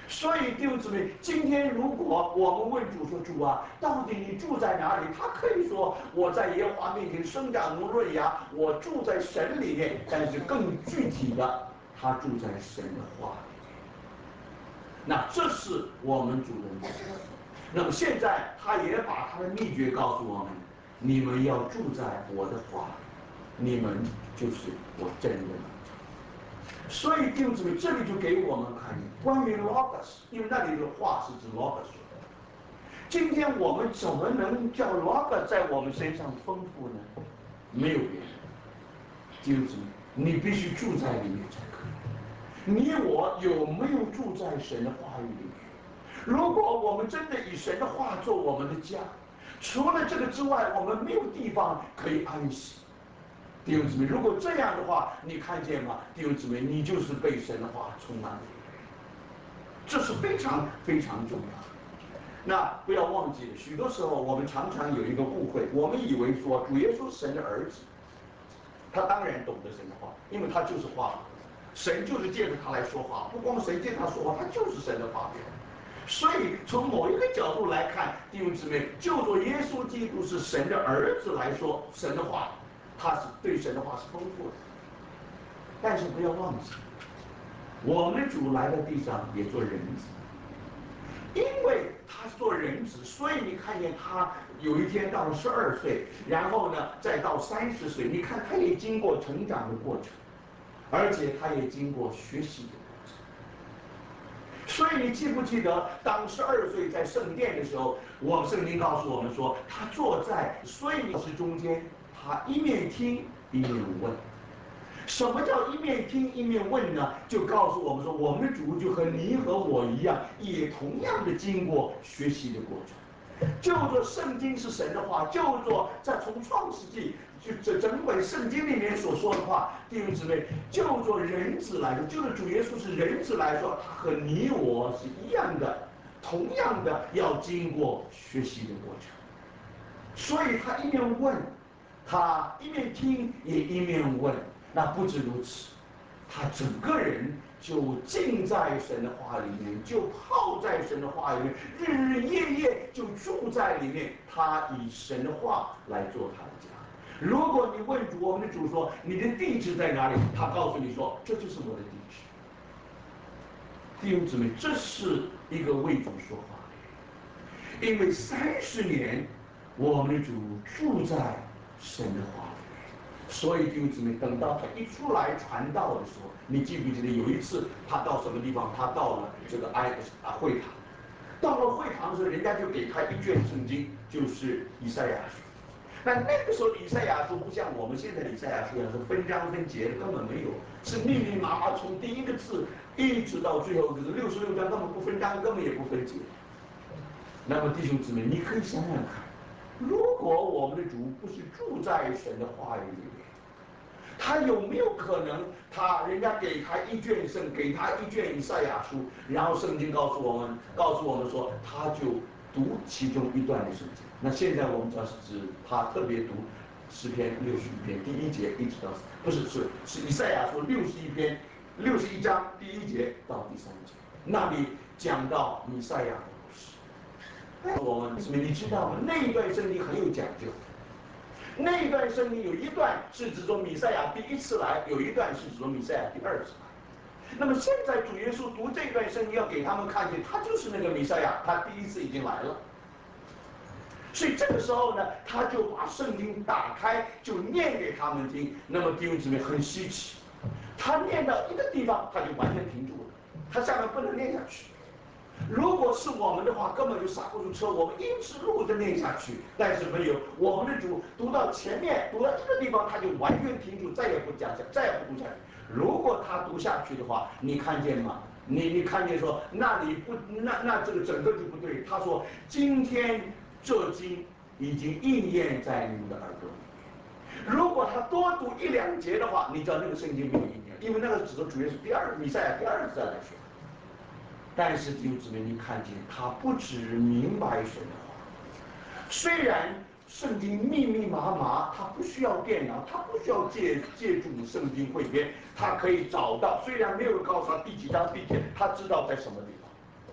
所以弟兄姊妹，今天如果我们问主说：“主啊，到底你住在哪里？”他可以说：“我在耶和华面前生长如嫩芽，我住在神里面。”但是更具体的，他住在神的话里面。那这是我们主的秘诀。那么现在他也把他的秘诀告诉我们：你们要住在我的话里，你们就是我真的能。所以弟兄姊妹，这里就给我们看关于 logos， 因为那里的话是指 logos。今天我们怎么能叫 logos 在我们身上丰富呢？没有别人，弟兄姊妹，你必须住在里面才可以。你我有没有住在神的话语里面？如果我们真的以神的话做我们的家，除了这个之外，我们没有地方可以安息。弟兄姊妹，如果这样的话，你看见吗？弟兄姊妹，你就是被神的话充满了，这是非常非常重要的。那不要忘记了，许多时候我们常常有一个误会，我们以为说主耶稣是神的儿子，他当然懂得神的话，因为他就是话，神就是借着他来说话，不光神借他说话，他就是神的话表。所以从某一个角度来看，弟兄姊妹，就做耶稣基督是神的儿子来说，神的话，他是对神的话是丰富的。但是不要忘记，我们主来到地上也做人子，因为他做人子，所以你看见他有一天到了十二岁，然后呢再到三十岁，你看他也经过成长的过程，而且他也经过学习的过程。所以你记不记得，当十二岁在圣殿的时候，我们圣经告诉我们说，他坐在税吏士中间，他一面听一面问。什么叫一面听一面问呢？就告诉我们说，我们的主就和你和我一样，也同样的经过学习的过程。就做圣经是神的话，就做在从创世纪就这整本圣经里面所说的话，弟兄姊妹，就做人子来说，就是主耶稣是人子来说，他和你我是一样的，同样的要经过学习的过程。所以他一面问，他一面听，也一面问。那不止如此，他整个人就浸在神的话里面，就泡在神的话里面，日日夜夜就住在里面。他以神的话来做他的家。如果你问主，我们的主说你的地址在哪里，他告诉你说这就是我的地址。弟兄姊妹，这是一个为主说话的人，因为三十年我们的主住在神的话里。所以弟兄姊妹，等到他一出来传道的时候，你记不记得有一次他到什么地方？他到了这个埃啊会堂，到了会堂的时候，人家就给他一卷圣经，就是以赛亚书。那那个时候以赛亚书不像我们现在的以赛亚书一样是分章分节的，根本没有，是密密麻麻从第一个字一直到最后，就是六十六章，根本不分章，根本也不分节。那么弟兄姊妹，你可以想想看，如果我们的主不是住在神的话语里面，他有没有可能他人家给他一卷圣，给他一卷以赛亚书，然后圣经告诉我们，告诉我们说他就读其中一段的圣经。那现在我们主要是指他特别读诗篇六十一篇第一节一直到不是是是以赛亚书六十一篇六十一章第一节到第三节，那里讲到以赛亚的故事。我们你知道吗？那一段圣经很有讲究。那一段圣经有一段是指说弥赛亚第一次来，有一段是指说弥赛亚第二次来。那么现在主耶稣读这段圣经，要给他们看见，他就是那个弥赛亚，他第一次已经来了。所以这个时候呢，他就把圣经打开，就念给他们听。那么弟兄姊妹很稀奇，他念到一个地方，他就完全停住了，他下面不能念下去。如果是我们的话，根本就刹不住车，我们一直路着念下去。但是没有，我们的主读到前面，读到一个地方，他就完全停住，再也不讲下，再也不读下去。如果他读下去的话，你看见吗？你你看见说那里不，那那这个整个就不对。他说今天这经已经应验在你们的耳朵里面。如果他多读一两节的话，你知道那个圣经没有应验，因为那个指的主要是第二弥赛亚第二次再来说。但是弟兄姊妹，你看见他不只明白神的话，虽然圣经密密麻麻，他不需要电脑，他不需要借借助圣经汇编，他可以找到。虽然没有告诉他第几章第几节，他知道在什么地方。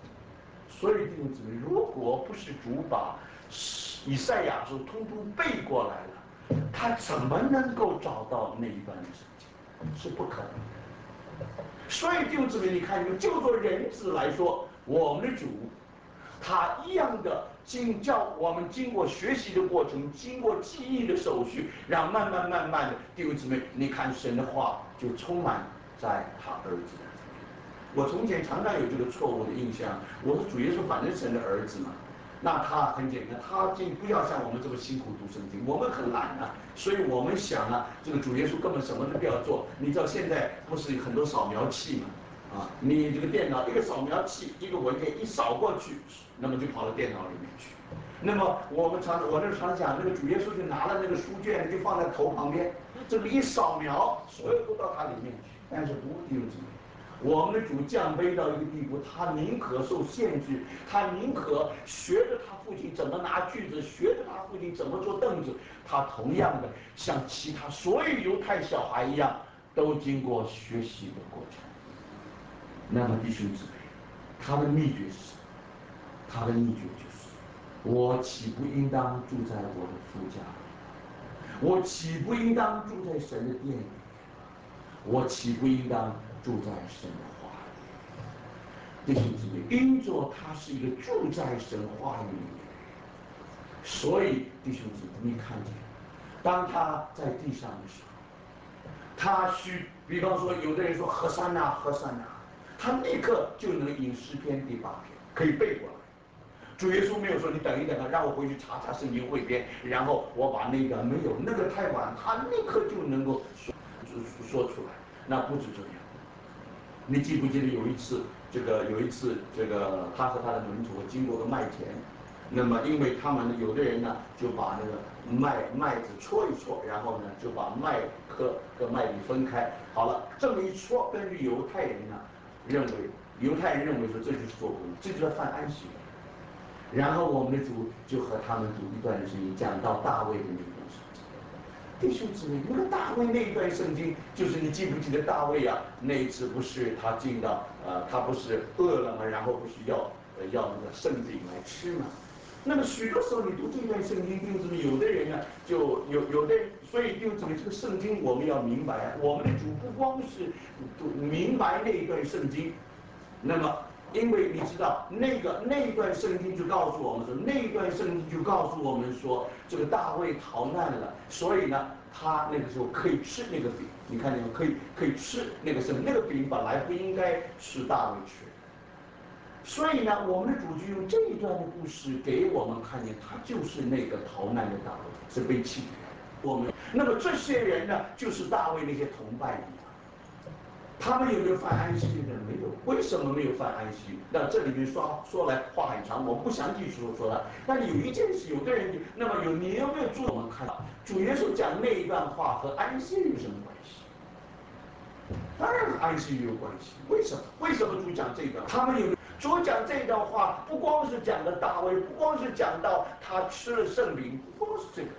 所以弟兄姊妹，如果不是主把以赛亚书通通背过来了，他怎么能够找到那一段的圣经？是不可能的。所以弟兄姊妹，你看，就做人子来说，我们的主，他一样的经叫我们经过学习的过程，经过记忆的手续，让慢慢慢慢的，弟兄姊妹，你看神的话就充满在他儿子的。我从前常常有这个错误的印象，我说主耶稣反正神的儿子嘛，那他很简单，他就不要像我们这么辛苦读圣经，我们很懒啊，所以我们想啊，这个主耶稣根本什么都不要做。你知道现在不是很多扫描器嘛？啊，你这个电脑一个扫描器，一个文件一扫过去，那么就跑到电脑里面去。那么我们常我那常讲，那个主耶稣就拿了那个书卷，就放在头旁边，这个一扫描，所有都到他里面去。但是不弟兄姊妹，我们的主降卑到一个地步，他宁可受限制，他宁可学着他父亲怎么拿锯子，学着他父亲怎么做凳子，他同样的像其他所有犹太小孩一样，都经过学习的过程。那么弟兄姊妹，他的秘诀是什么？他的秘诀就是：我岂不应当住在我的父家里？我岂不应当住在神的殿里？我岂不应当住在神的话里？弟兄姊妹，因着他是一个住在神话语里面的人，所以弟兄姊妹，你看见，当他在地上的时候，他需，比方说，有的人说何山呐，何山呐，他立刻就能引诗篇第八篇，可以背过来。主耶稣没有说你等一等啊，让我回去查查圣经汇编，然后我把那个没有那个太晚，他立刻就能够说说出来。那不止这样，你记不记得有一次，这个有一次，这个他和他的门徒经过个麦田，那么因为他们有的人呢就把那个麦麦子搓一搓，然后呢就把麦颗跟麦粒分开。好了，这么一搓，根据犹太人呢认为，犹太人认为说这就是做工，这就是犯安息日。然后我们的主就和他们读一段圣经，讲到大卫的那段圣经。弟兄姊妹，那个大卫那一段圣经，就是你记不记得大卫啊？那一次不是他进到呃，他不是饿了吗？然后不是要呃要那个圣饼来吃吗？那么许多时候你读这段圣经，弟兄姊妹，有的人呢就有有的人，所以弟兄姊妹，这个圣经我们要明白啊，我们的主不光是明白那一段圣经，那么。因为你知道，那个那一段圣经就告诉我们说，那一段圣经就告诉我们说，这个大卫逃难了，所以呢，他那个时候可以吃那个饼。你看见没有？可以可以吃那个圣那个饼本来不应该是大卫吃的，所以呢，我们的主就用这一段的故事给我们看见，他就是那个逃难的大卫，是被弃绝的。我们那么这些人呢，就是大卫那些同伴一样。他们有没有犯安息日？没有。为什么没有犯安息？那这里面说说来话很长，我们不详细说说了。但有一件事，有的人就那么有，你有没有注意？我们看到主耶稣讲那一段话和安息日有什么关系？当然和安息日有关系。为什么？为什么主讲这段？他们有主讲这段话，不光是讲的大卫，不光是讲到他吃了圣饼，不光是这个，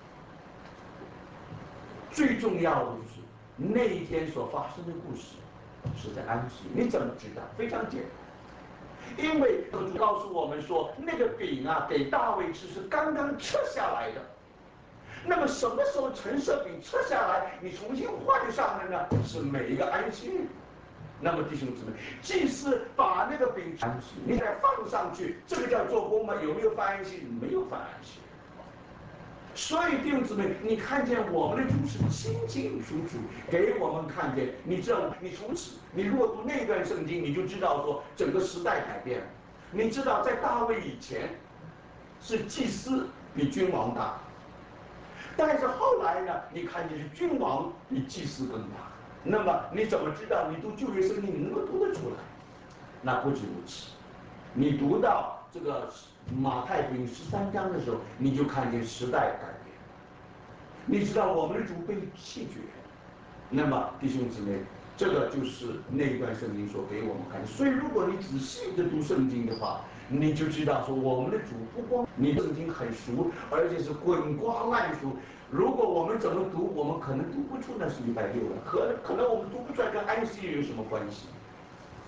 最重要的就是。那一天所发生的故事是在安息，你怎么知道？非常简单，因为主告诉我们说，那个饼啊，给大卫吃是刚刚吃下来的。那么什么时候陈设饼吃下来，你重新换上了呢？是每一个安息日。那么弟兄姊妹，祭司把那个饼安息，你再放上去，这个叫做工吗？有没有犯安息？没有犯安息。所以弟兄姊妹，你看见我们的主是清清楚楚给我们看见。你知道，你从此你如果读那段圣经，你就知道说整个时代改变了。你知道，在大卫以前，是祭司比君王大，但是后来呢，你看见是君王比祭司更大。那么你怎么知道？你读旧约圣经，你能够读得出来？那不止如此，你读到这个马太福音十三章的时候，你就看见时代改变。你知道我们的主被弃绝，那么弟兄姊妹，这个就是那一段圣经所给我们看。所以如果你仔细的读圣经的话，你就知道说我们的主不光你圣经很熟，而且是滚瓜烂熟。如果我们怎么读，我们可能读不出那是礼拜六了，可可能我们读不出来跟安息日有什么关系。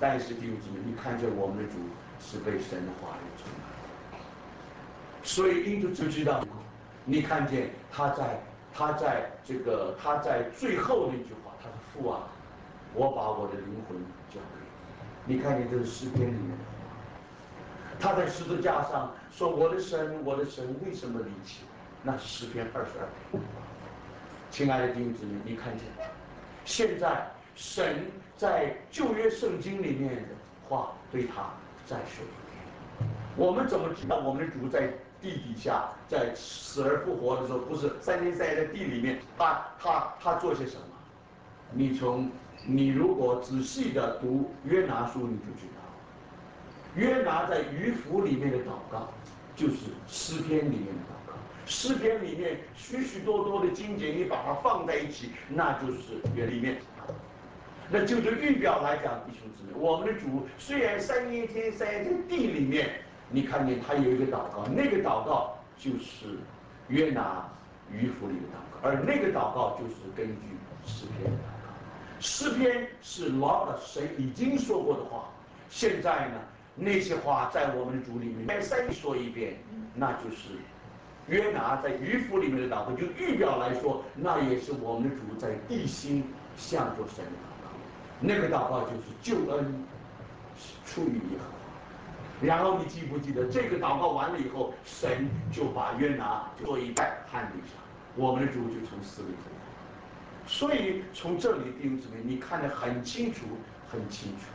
但是弟兄姊妹，你看见我们的主是被神的话语充满的，所以因此就知道，你看见他在他在这个他在最后那句话，他说父啊，我把我的灵魂交给你。你看见这是诗篇里面的话，他在十字架上说：“我的神，我的神，为什么离弃我？”那是诗篇二十二篇。亲爱的弟兄姊妹，你看见现在神在旧约圣经里面的话对他再说一遍。我们怎么知道我们的主在地底下，在死而复活的时候，不是三天三夜在地里面，他他他做些什么？你从你如果仔细的读约拿书，你就知道，约拿在鱼腹里面的祷告，就是诗篇里面的祷告。诗篇里面许许多多的经节，你把它放在一起，那就是约里面。那就着预表来讲，弟兄姊妹，我们的主虽然三年天三夜在地里面，你看见他有一个祷告，那个祷告就是约拿鱼腹里的祷告，而那个祷告就是根据诗篇的祷告。诗篇是老的谁已经说过的话，现在呢，那些话在我们的主里面再说一遍，那就是约拿在鱼腹里面的祷告，就预表来说，那也是我们的主在地心向着神的祷告。那个祷告就是救恩出于耶和华。然后你记不记得这个祷告完了以后，神就把约拿做一拜旱地上，我们的主就从死里复活。所以从这里弟兄姊妹，你看得很清楚，很清楚，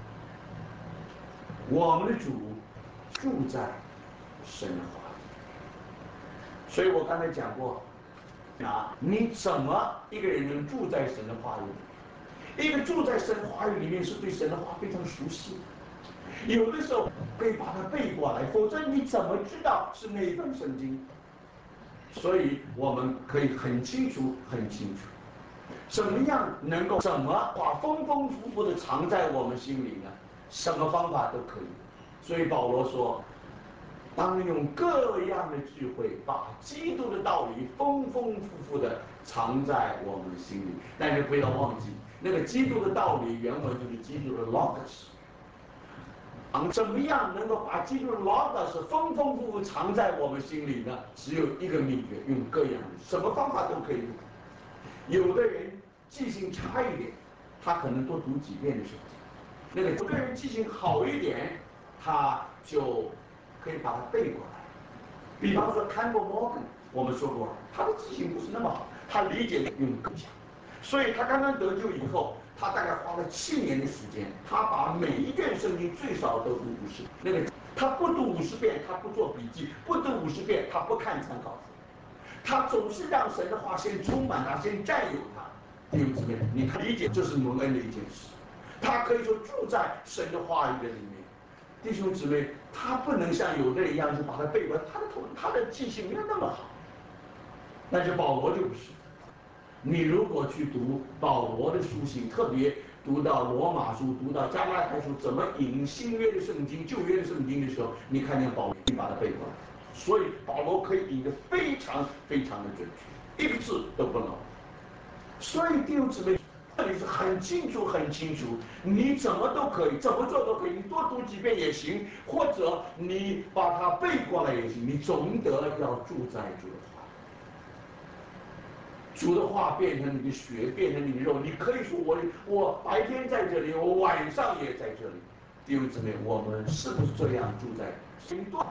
我们的主住在神的话里。所以我刚才讲过，啊，你怎么一个人能住在神的话语里？一个住在神的话语里面，是对神的话非常熟悉。有的时候可以把它背过来，否则你怎么知道是哪一本圣经？所以我们可以很清楚、很清楚，怎么样能够怎么把丰丰富富的藏在我们心里呢？什么方法都可以。所以保罗说，当用各样的智慧，把基督的道理丰丰富富的藏在我们的心里。但是不要忘记，那个基督的道理原文就是基督的 logos。怎么样能够把基督的 logos 丰丰富富藏在我们心里呢？只有一个秘诀，用各样的，什么方法都可以用。有的人记性差一点，他可能多读几遍的圣经；那个有的人记性好一点，他就可以把它背过来。比方说 Campbell Morgan， 我们说过，他的记性不是那么好，他理解力用更强。所以他刚刚得救以后，他大概花了七年的时间，他把每一卷圣经最少都读五十。那个他不读五十遍，他不做笔记；不读五十遍，他不看参考书。他总是让神的话先充满他，先占有他。弟兄姊妹，你理解这是蒙恩的一件事。他可以说住在神的话语的里面。弟兄姊妹，他不能像有的人一样就把它背过来，他的头他的记性没有那么好。但是保罗就不是。你如果去读保罗的书信，特别读到罗马书、读到加拉太书，怎么引新约的圣经、旧约的圣经的时候，你看见保罗，你把它背过来。所以保罗可以引得非常非常的准确，一个字都不漏。所以弟兄姊妹，这里是很清楚很清楚，你怎么都可以，怎么做都可以，你多读几遍也行，或者你把它背过来也行，你总得要住在主的话。主的话变成你的血，变成你的肉。你可以说我我白天在这里，我晚上也在这里。弟兄姊妹，我们是不是这样住在心段？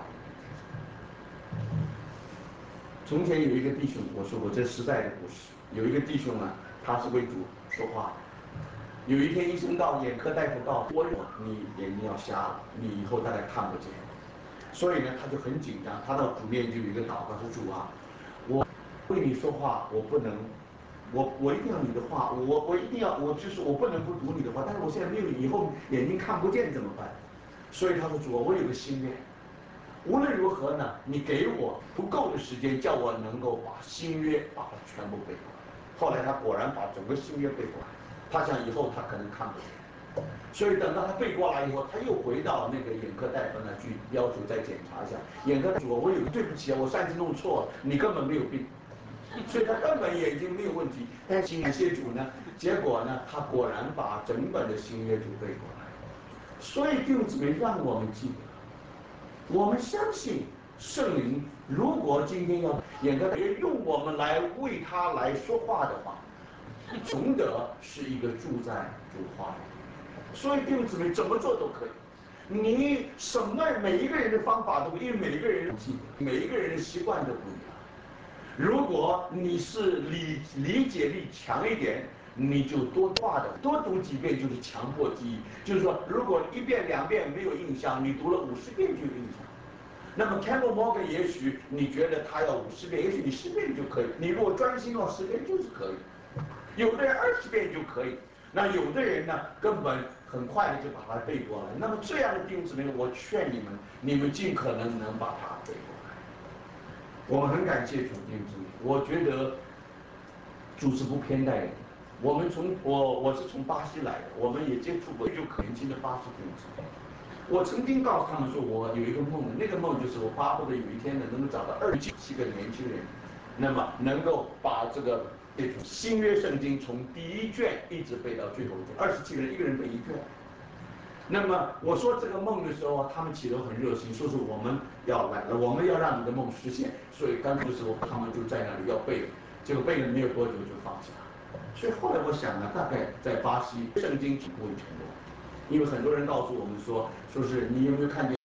从前有一个弟兄，我说过这实在的故事。有一个弟兄啊，他是为主说话。有一天医生告眼科大夫告我，你眼睛要瞎了，你以后大概看不见。所以呢，他就很紧张。他到主面就有一个祷告，说主啊，我为你说话，我不能，我我一定要你的话，我我一定要，我就是我不能不读你的话。但是我现在没有，以后眼睛看不见怎么办？所以他说主啊，我有个心愿。无论如何呢，你给我不够的时间，叫我能够把新约把它全部背过来。后来他果然把整个新约背过来，他想以后他可能看不见，所以等到他背过来以后，他又回到那个眼科大夫那去要求再检查一下。眼科大夫说：“我有对不起啊，我上次弄错了，你根本没有病。”所以他根本眼睛没有问题。但是感谢主呢，结果呢，他果然把整本的新约就背过来。 所以弟兄姊妹，让我们记得，我们相信圣灵，如果今天要演个别用我们来为他来说话的话，崇德是一个住在主话里。所以弟兄姊妹，怎么做都可以。你什么每一个人的方法都不一样，因为每一个人记得，每一个人的习惯都不一样。如果你是理理解力强一点，你就多话的多读几遍就是强迫记忆。就是说，如果一遍两遍没有印象，你读了五十遍就有印象。那么 Campbell Morgan 也许你觉得他要五十遍，也许你十遍就可以。你如果专心到十遍就是可以。有的人二十遍就可以。那有的人呢，根本很快的就把它背过来。那么这样的弟兄姊妹，我劝你们，你们尽可能能把它背过来。我很感谢主弟兄姊妹，我觉得主是不偏待人。我们从我我是从巴西来的，我们也接触过就年轻的巴西弟兄姊妹。我曾经告诉他们说，我有一个梦的，那个梦就是我巴不得有一天呢，能够找到二十七个年轻人，那么能够把这个这种新约圣经从第一卷一直背到最后一卷，二十七个人，一个人背一卷。那么我说这个梦的时候，他们起都很热心，说是我们要来了，我们要让你的梦实现。所以刚开始我他们就在那里要背，结果背了没有多久就放下了。所以后来我想啊，大概在巴西圣经起步的程度，因为很多人告诉我们说，说是你有没有看见？